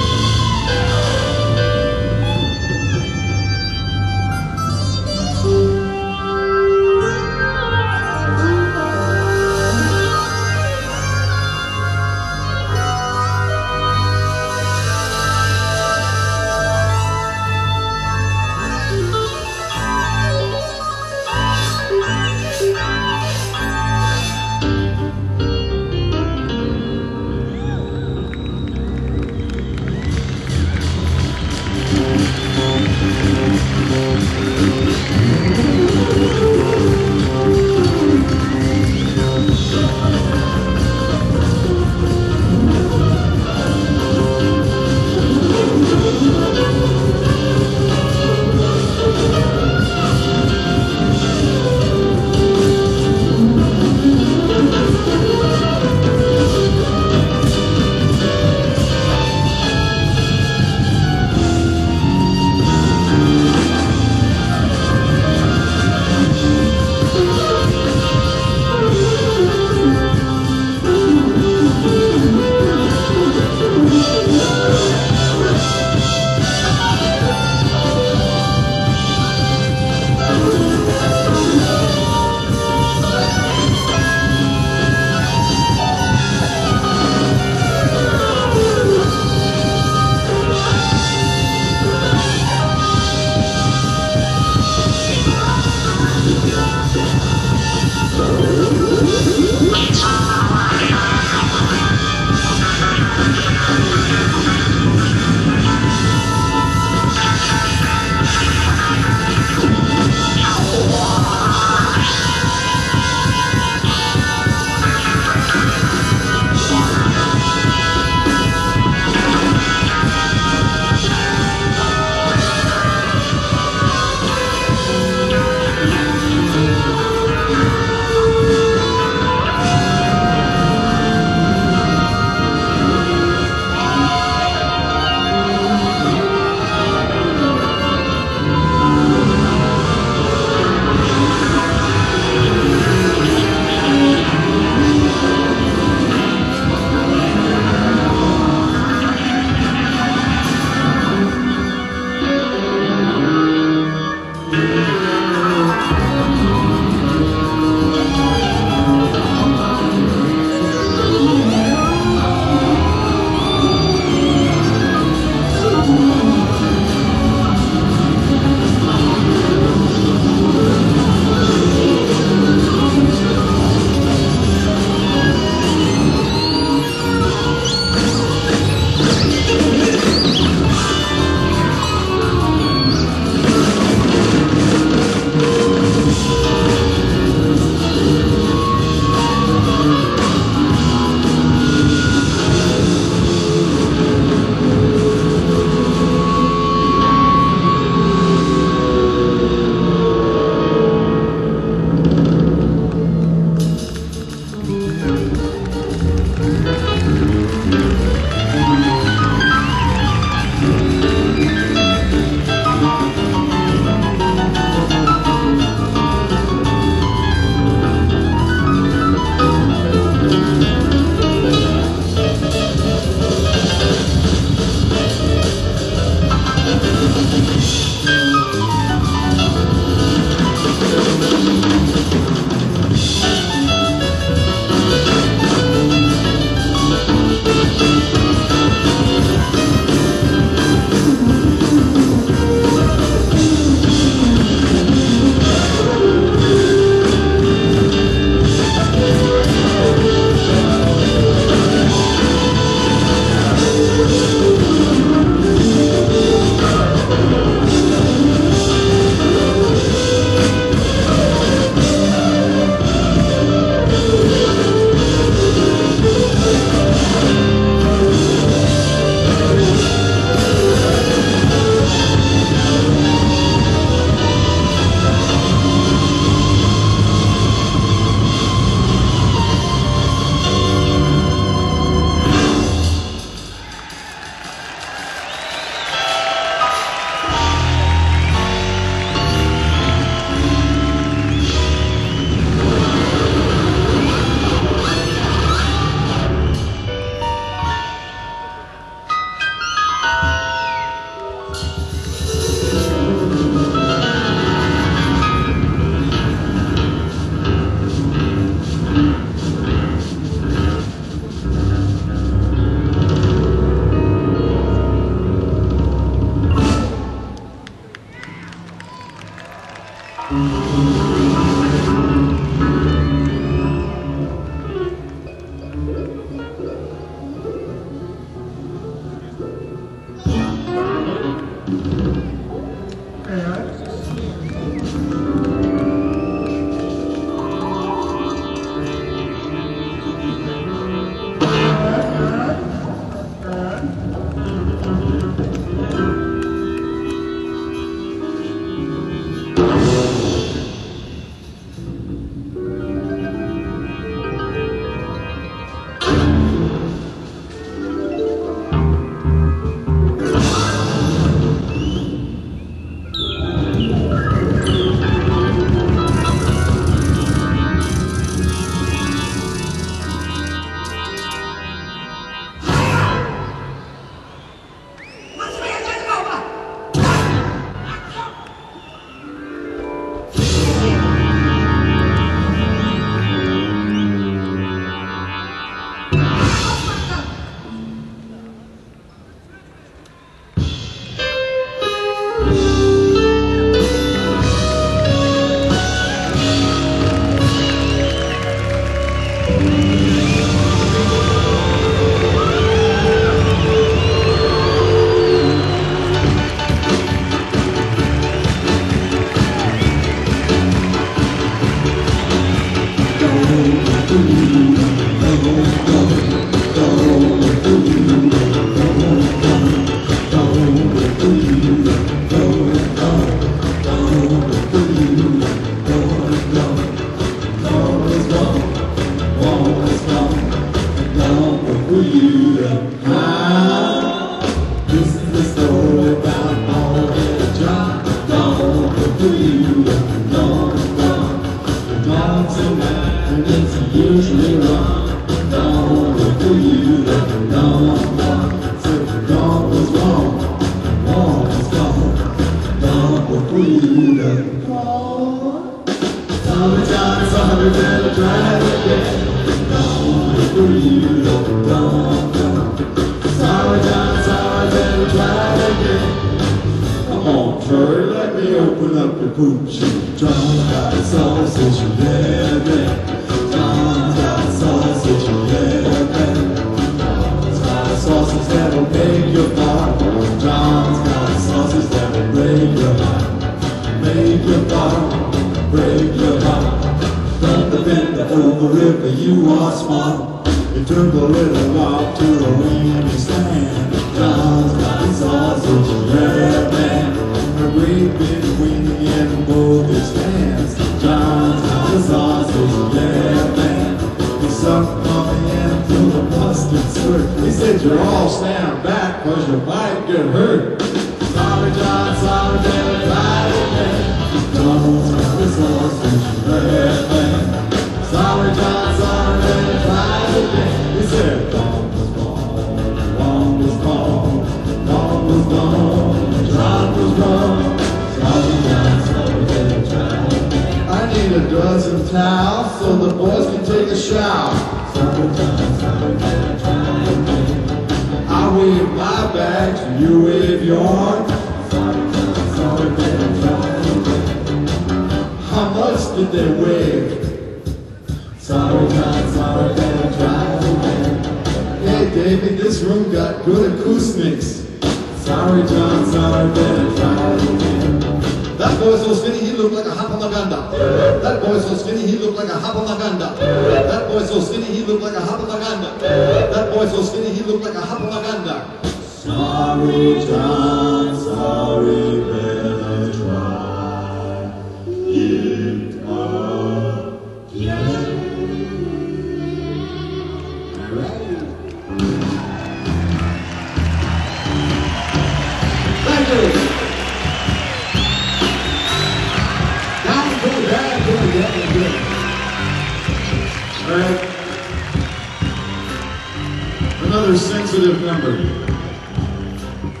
Another sensitive number.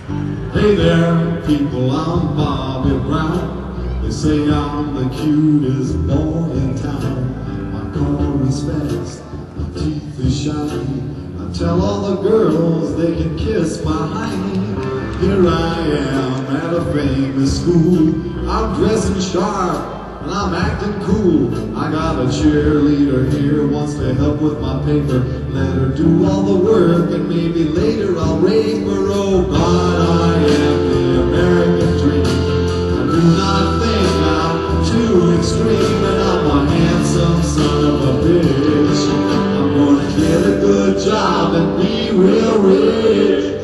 Hey there, people, I'm Bobby Brown. They say I'm the cutest boy in town. My car is fast, my teeth is shiny. I tell all the girls they can kiss my hiney. Here I am at a famous school. I'm dressing sharp and I'm acting cool. I got a cheerleader here, wants to help with my paper. Let her do all the work and maybe later I'll rape her. Oh God, I am the American dream. I do not think I'm too extreme, and I'm a handsome son of a bitch. I'm gonna get a good job and be real rich.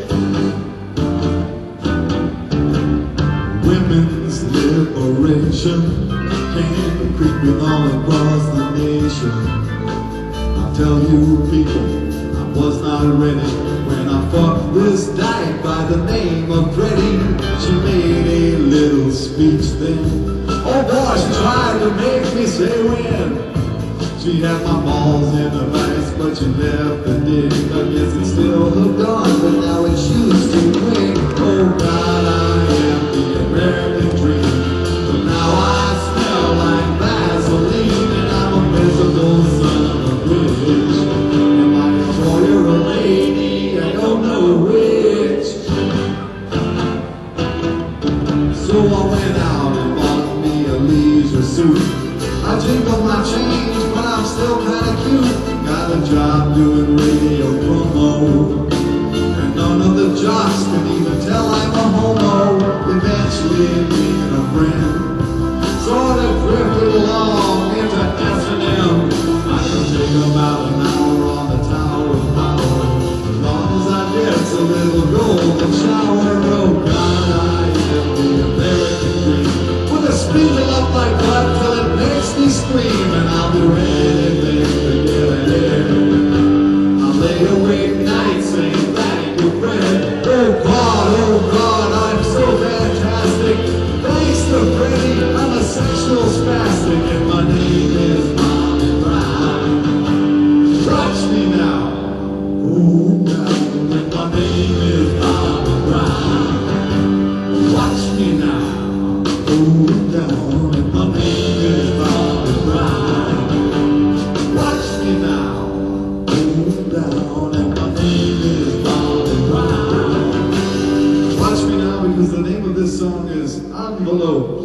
Women's liberation came creeping all across the nation. I tell you people, I was not ready when I fucked this dyke by the name of Freddie. She made a little speech then. Oh boy, she tried to make me say when. She had my balls in a vice, but she left the dick. I guess it still hooked on, but now it's used to quick. Oh God, I am the American dream. But now I smell like Vaseline, and I'm a miserable son of a bitch. Am I a boy or a lady? I don't know which. So I went out and bought me a leisure suit. I jingle my change, but I'm still kinda cute. Got a job doing radio promo, and none of the jocks can even tell I'm a homo. Eventually, me and a friend sort of drifted along into S&M. I can take about an hour on the Tower of Power, as long as I get a little golden shower. Oh God, I am the American dream. With a speaker up my butt till it makes me scream, and I'll do anything to get ahead. I'll lay awake nights saying thank you, Fred. Oh God, I'm so fantastic. Thanks to Freddie, I'm a sexual spastic, and my name is Bobby Brown. Watch me now. Oh God, and my name is Bobby Brown. Watch me now. Oh down, and my name is Bobby Brown. Watch me now. Oh down, and my name is Bobby Brown. Watch me now, because the name of this song is Envelopes.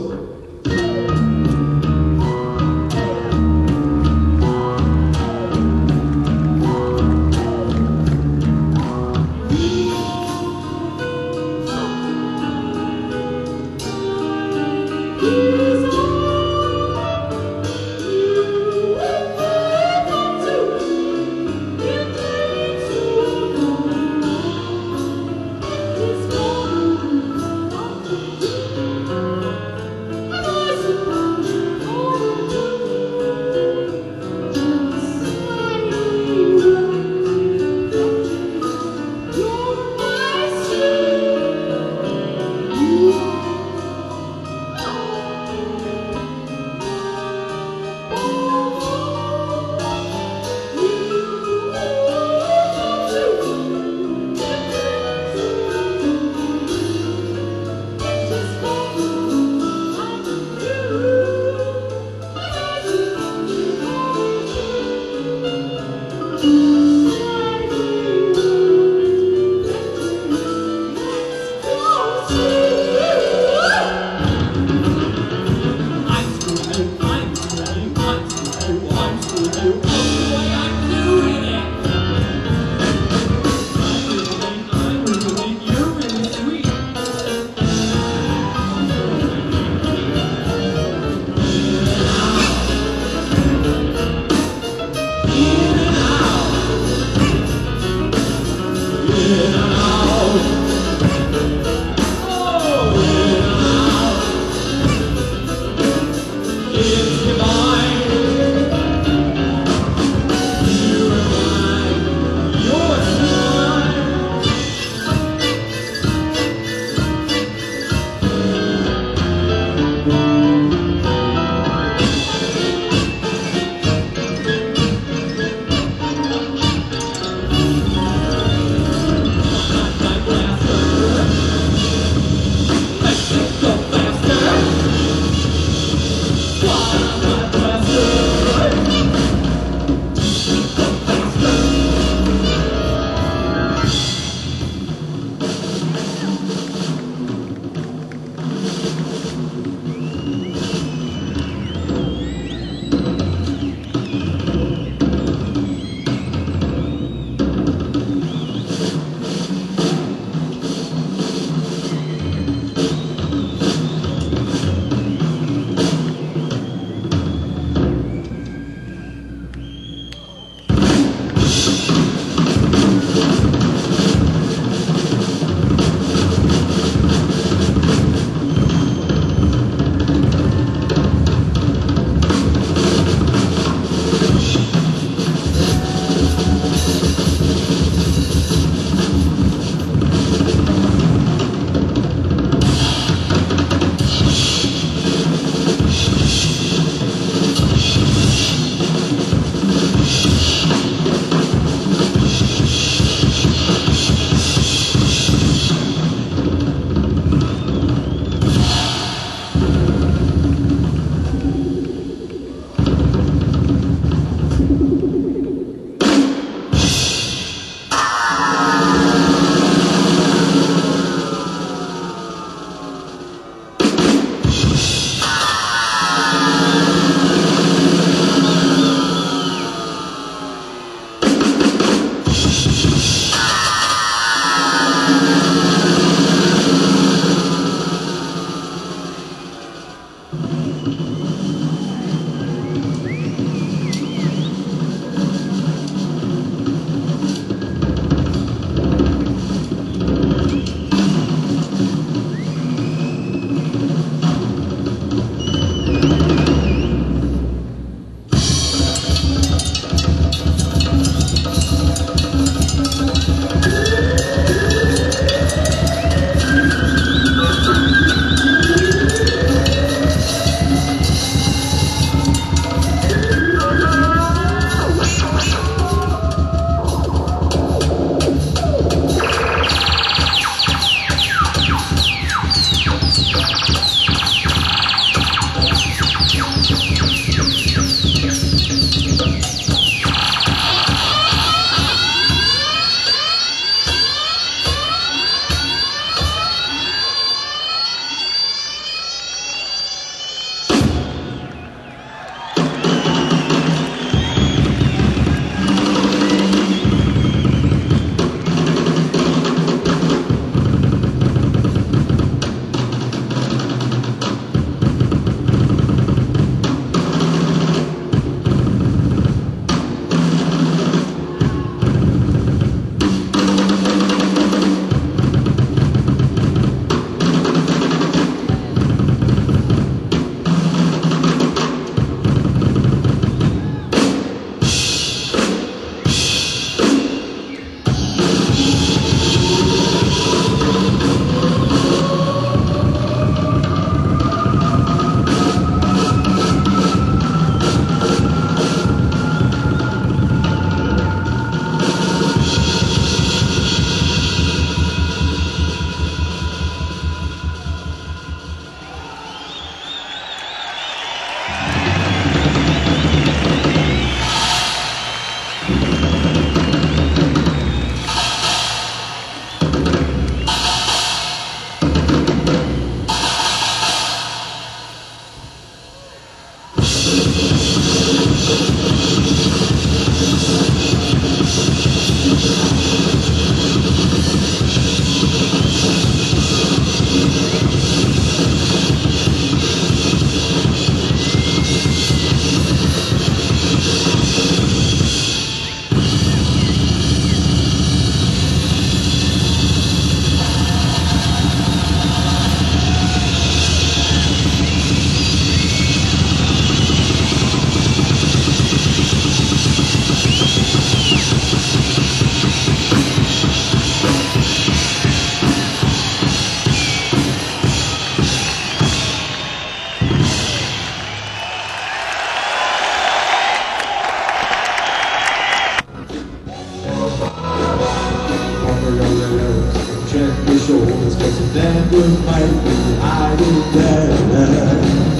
Check your shoulders, cause the devil might be hiding there.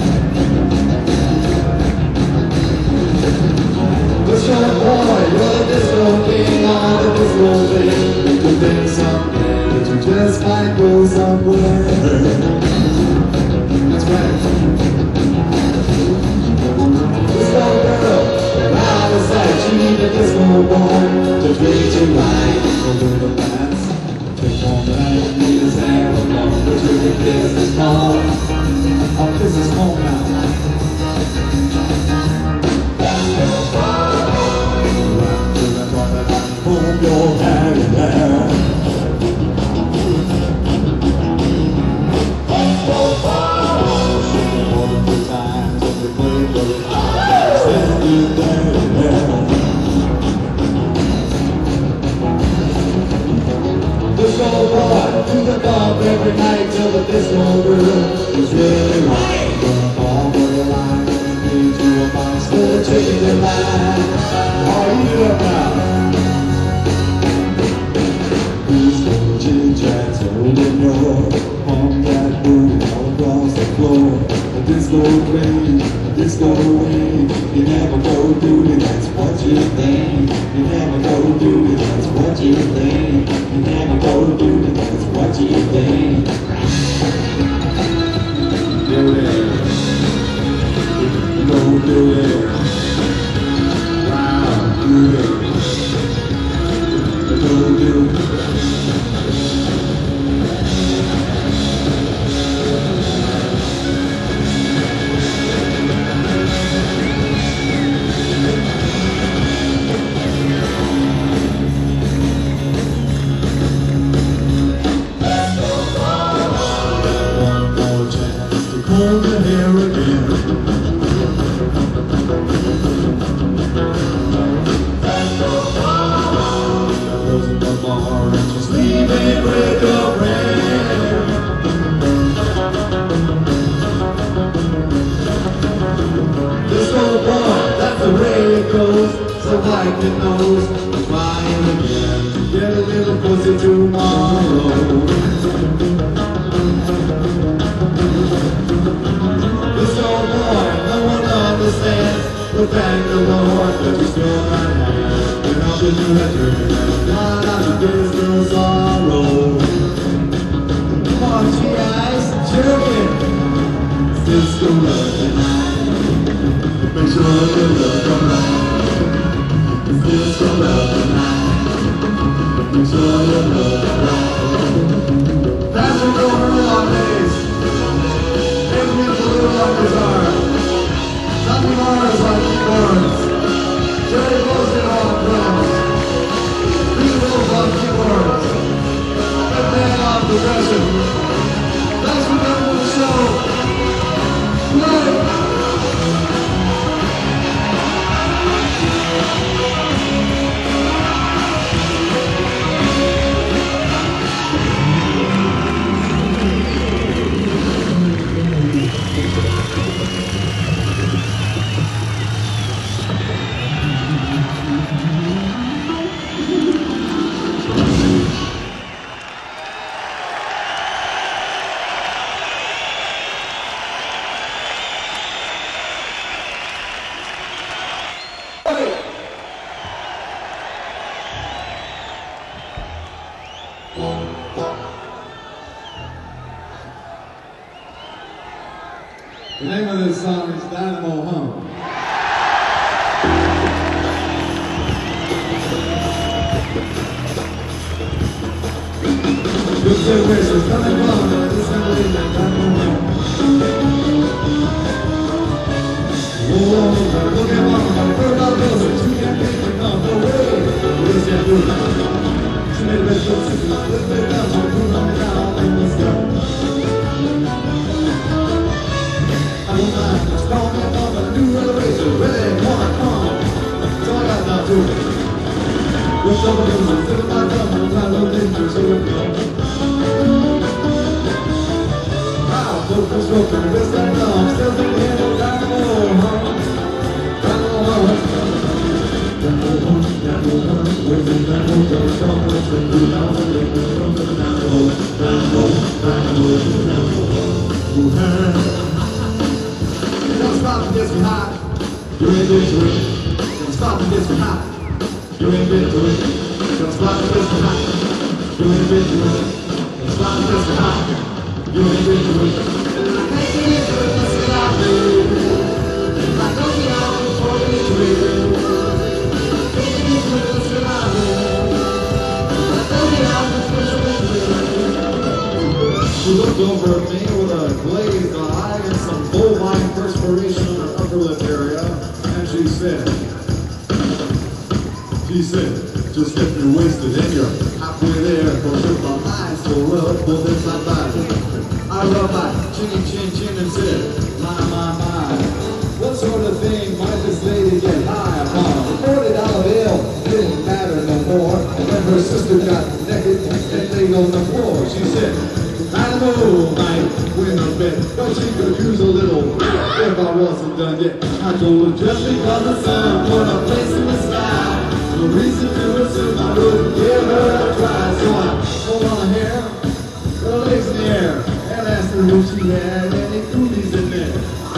What's your boy? You're the disco king on the disco thing. You can dance someday, but you just might go somewhere. That's right. Disco girl, out of sight, she need a disco boy to treat you right. Go to the dance. On that need his hand along, but you can kiss his home. I'll kiss his home now. Hold your hand in there. All the times when we play for the hours, standing there. Disco boy, to the club every night till the disco girl is really right. Going all for your line, need you a monster, taking your line. Are you up now? Who's gonna chit-chat, holding your on that booty all across the floor? The disco queen, the disco queen. You never go duty, that's what you think. You never go duty, that's what you think. You never go duty, that's what you think. Do it. Go do it. Wow, do it. Go do it. Hold your hair again. Closing the bar and just leaving with your friend. Disco boy, that's the way it goes. So wipe your nose and trying again. Get a little pussy tomorrow. But thank the Lord that you still got hands. And how can you have driven not out of disco sorrow? Come on, G.I.'s, jerking. Disco love tonight. Make sure you love tonight. Disco love tonight. Make sure you love tonight. Patrick over on bass. Adrian Blue on guitar. Tommy Mars on keyboards, Jerry Wilson on drums, Pete Wills on keyboards, Ed Man on percussion. Thanks for coming to the show. Tonight. The name of this song is Dynamo Hum. Generations coming along, and this is the way that I'm going. Oh, look at mama, I heard about those, but you can't make me come away. What is that doing? She made a best of it, let's make it down, so we put on the ground, and let's go. I don't mind, it's called me mama, a new elevation, ready, come. So I got now to it. With some of them, I'm sitting my thumb, I'm trying to look into, so we go. Wow, focus, stroking, wrist and thumb, still thinking handle, dynamo, huh? Don't stop and get me high. You ain't been to it. Don't stop and get me high. You ain't been to it. Don't stop and get me high. You ain't been to it. Don't stop and get me high. You ain't been to it. I can't get into it, let's get out there. I don't get out before we get to it. She looked over at me with a glazed eye and some bovine perspiration on her upper lip area, and she said, just get me wasted and you're halfway there, cause if my mind's so well, pull this my body. I rubbed my chin and said, my. What sort of thing might this lady get high upon? $40 bill didn't matter no more. And then her sister got naked and laid on the floor. She said, I know, Mike, when I'm bed, but she could use a little if I wasn't done yet. I told her just because the sun put a place in the sky, no reason to assume I wouldn't give her a try. So I hold on her hair, her legs in the air, and asked her if she had any cooties in there.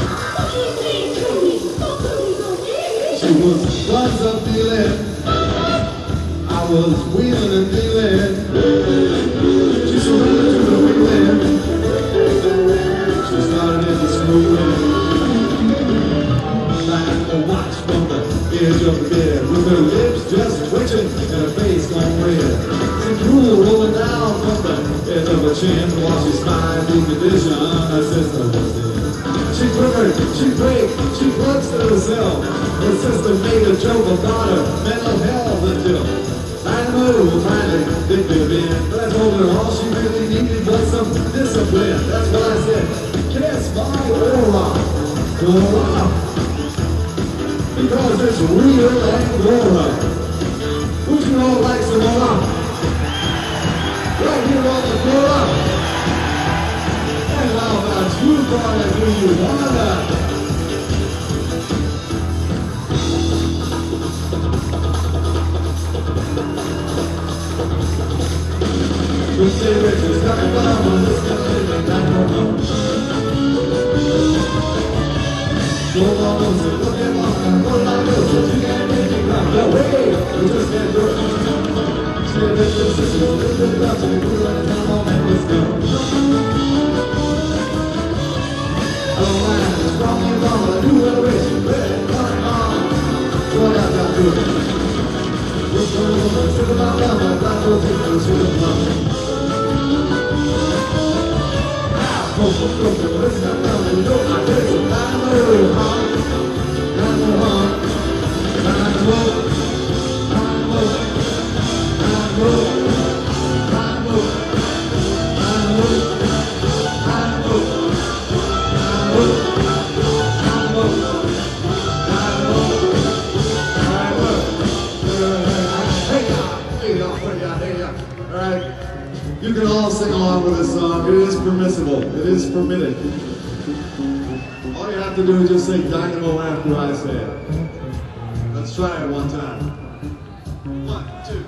She was guns up feeling, I was wheeling and dealing. She surrendered to the feeling. She started in the smoothing. Like a watch from the edge of the bed, with her lips just twitching and her face gone red. Some drool rolling down from the edge of her chin while she spied the condition her sister was in. She quivered, she quaked, she clutched at herself. Her sister made a joke about her mental health until Dynamo finally did give in. But I told her all she really needed was some discipline. That's what I said, kiss my aura, Dora. Because it's real Angora. Would you all like some more? Right here on the floor. And how about you, brother, do you wanna? You say Richard's coming down on this guy, I don't know. Go on, look at mama, go like this, but you can't make me come. No way, you just can't do it. Say Richard's sister, lift it up, and you let it down on and let's go. I don't mind, it's from your mama, new elevation, ready, coming on. So I got to do it. We're going to sit about down, but I don't think I'll sit about it. Listen up now, you know I did some dynamo, You can all sing along with this song. It is permissible. It is permitted. All you have to do is just say dynamo after I say it. Let's try it one time. 1, 2,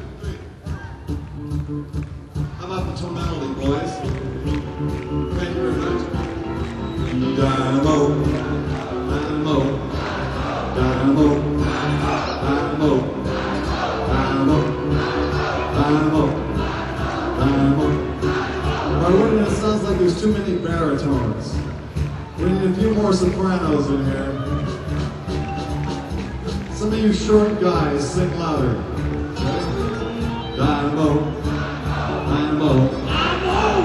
3. How about the tonality, boys? Thank you very much. Dynamo, dynamo, dynamo, dynamo, dynamo, dynamo. It sounds like there's too many baritones. We need a few more sopranos in here. Some of you short guys sing louder. Dynamo, dynamo, dynamo.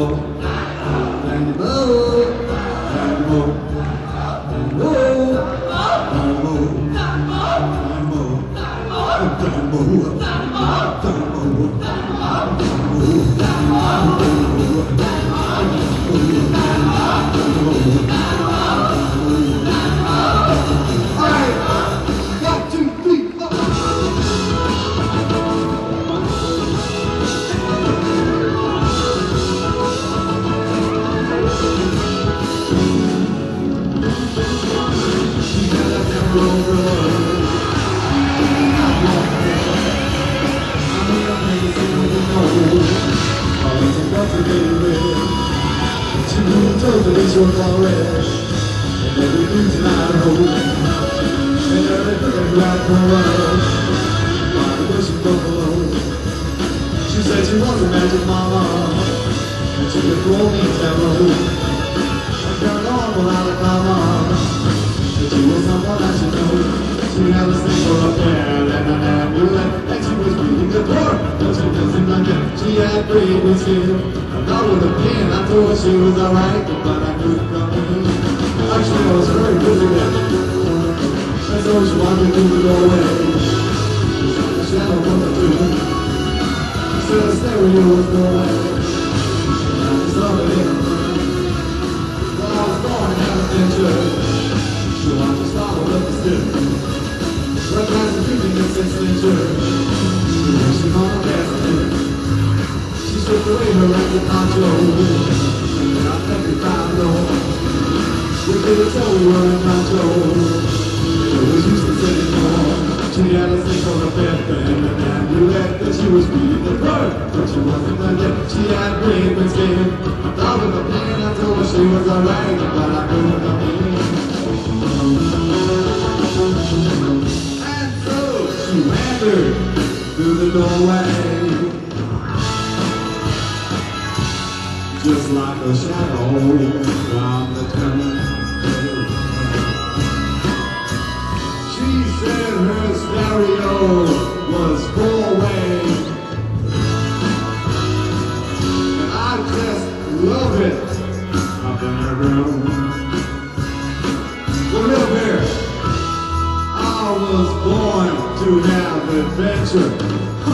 She said she was a magic mama, and she could throw me tarot. I carried on without a comma, and she was someone I should know. She had a single affair, and an amulet, and she was reading the door. But she doesn't like it, she had great skill. I got with a pen, I told her she was alright, but I couldn't come in. Actually, I was very busy then, and so she wanted me to go away. The shadow of the truth. So the stereo was going, and I started in. While I was going out of adventure, so I just followed up the step. Recognized the creeping and sense nature. She on a basket. She stripped away her ragged poncho, and I think we found low. We couldn't tell we were in control. It was useless anymore. She had a thing on her fifth and an amulet that she was reading the bird, but she wasn't like that. She had brain skin. I thought of the pain, I told her she was alright, but I couldn't come in. And so she wandered through the doorway, just like a shadow from the turn. She said her stereo was four-way, and I just love it up in her room. Well, look here, I was born to have adventure,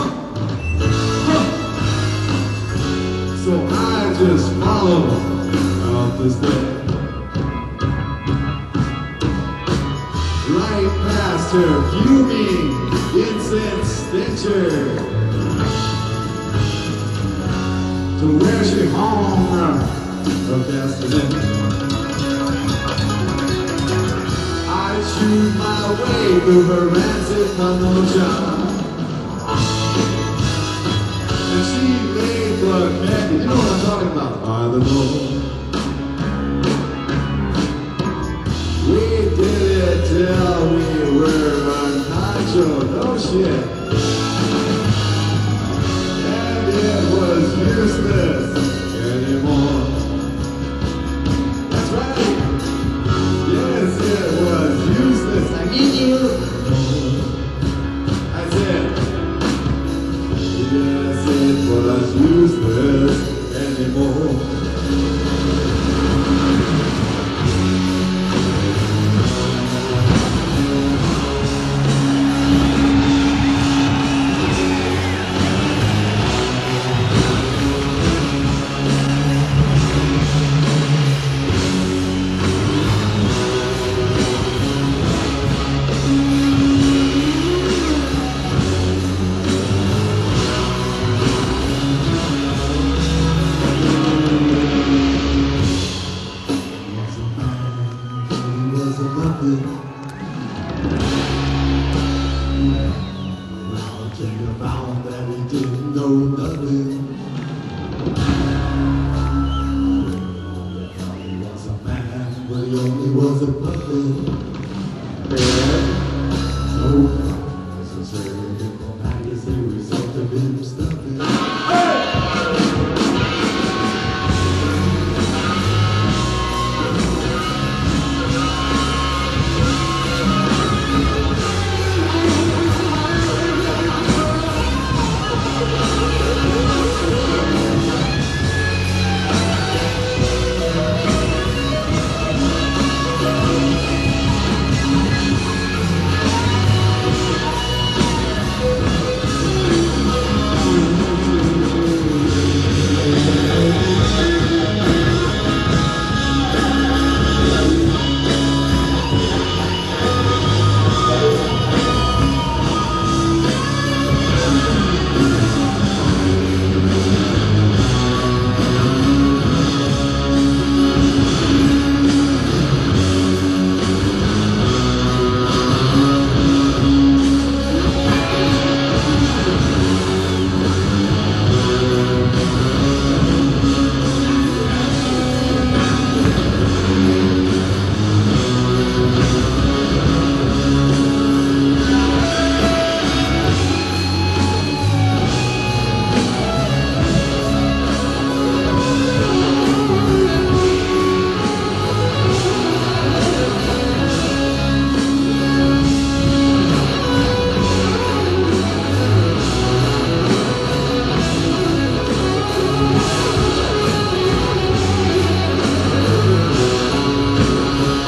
so I just follow up the step. Right past her fuming incense stencher, to where she hung her destiny. I shoot my way through her rancid notion, and she laid the candy. You know what I'm talking about? By the door. We did it till we were unconscious, no shit. And it was useless anymore. That's right. Yes, it was useless. I need you. I said, yes, it was useless anymore. Found that he didn't know nothing. He was a man, but he only was a puppet. No promise was heard in the night as a result of him stuffing.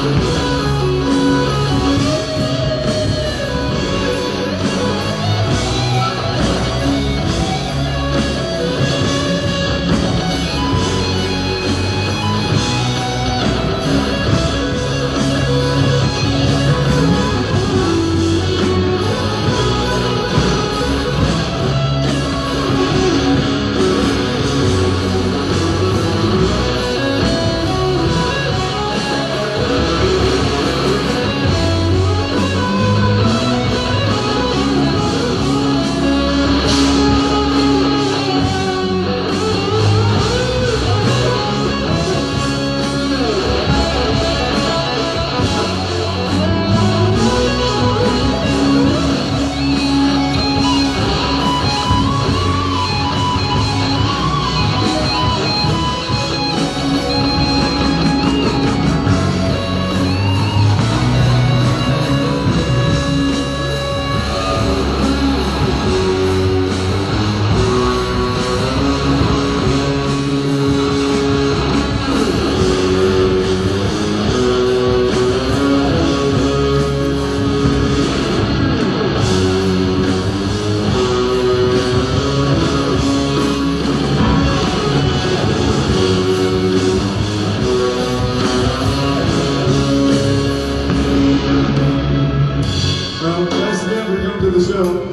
Well, thanks again for coming to the show.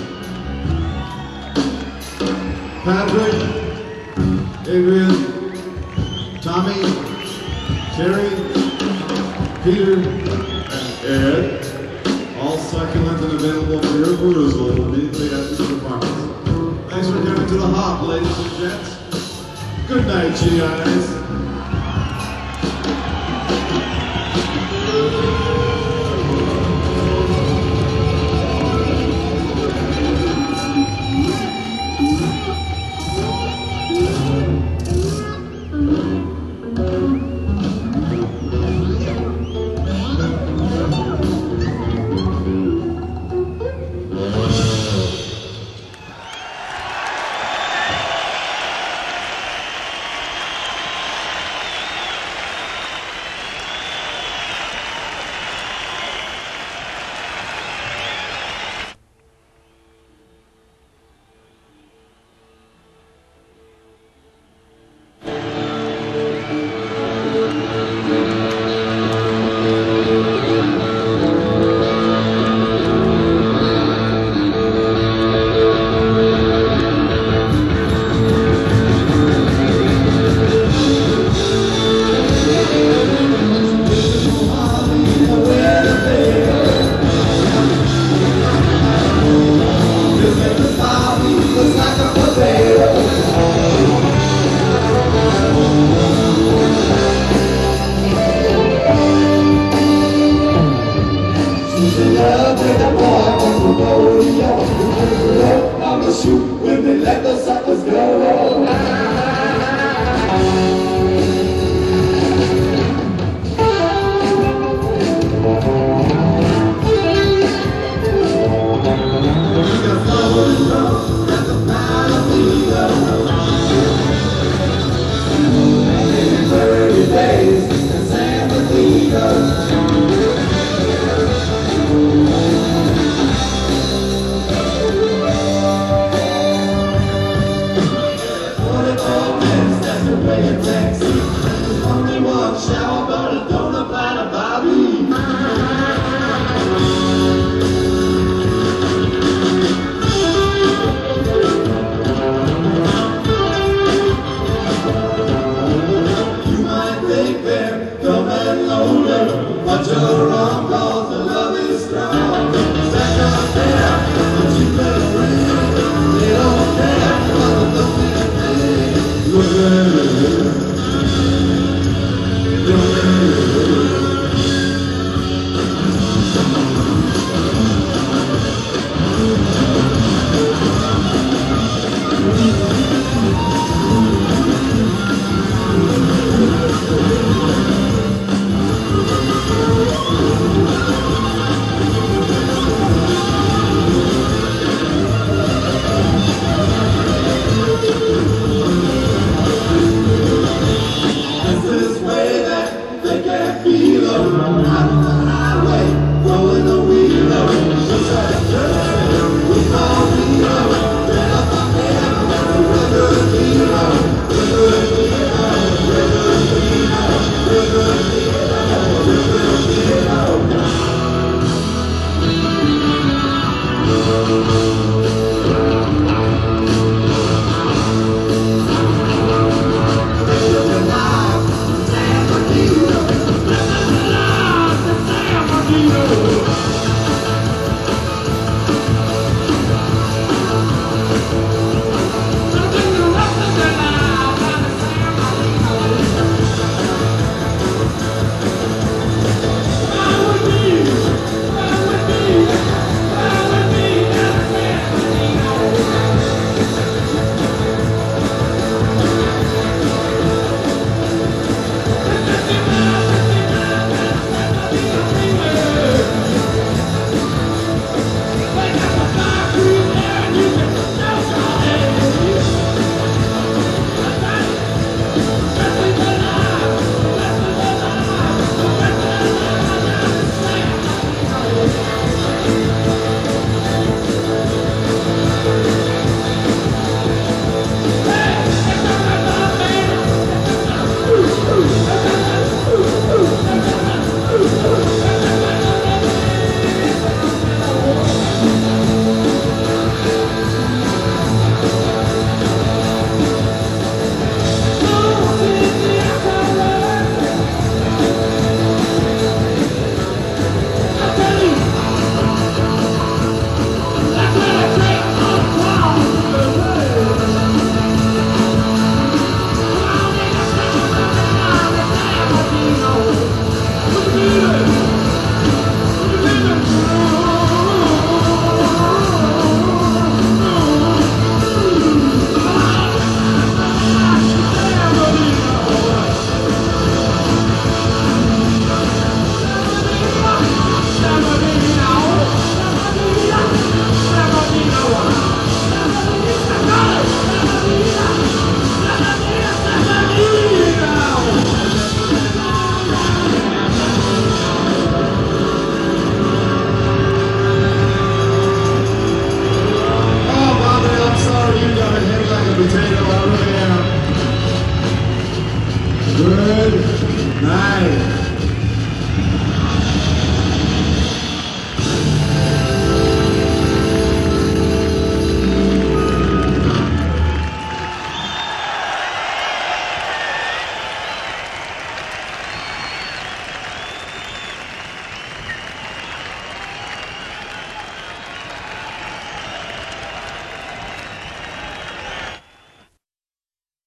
Patrick, Adrian, Tommy, Terry, Peter, and Ed, all succulent and available for your perusal immediately after the performance. Thanks for coming to the Hop, ladies and gents. Good night, GIs. Shoot when they let the suckers go. You might think they're dumb and lonely, feel alright.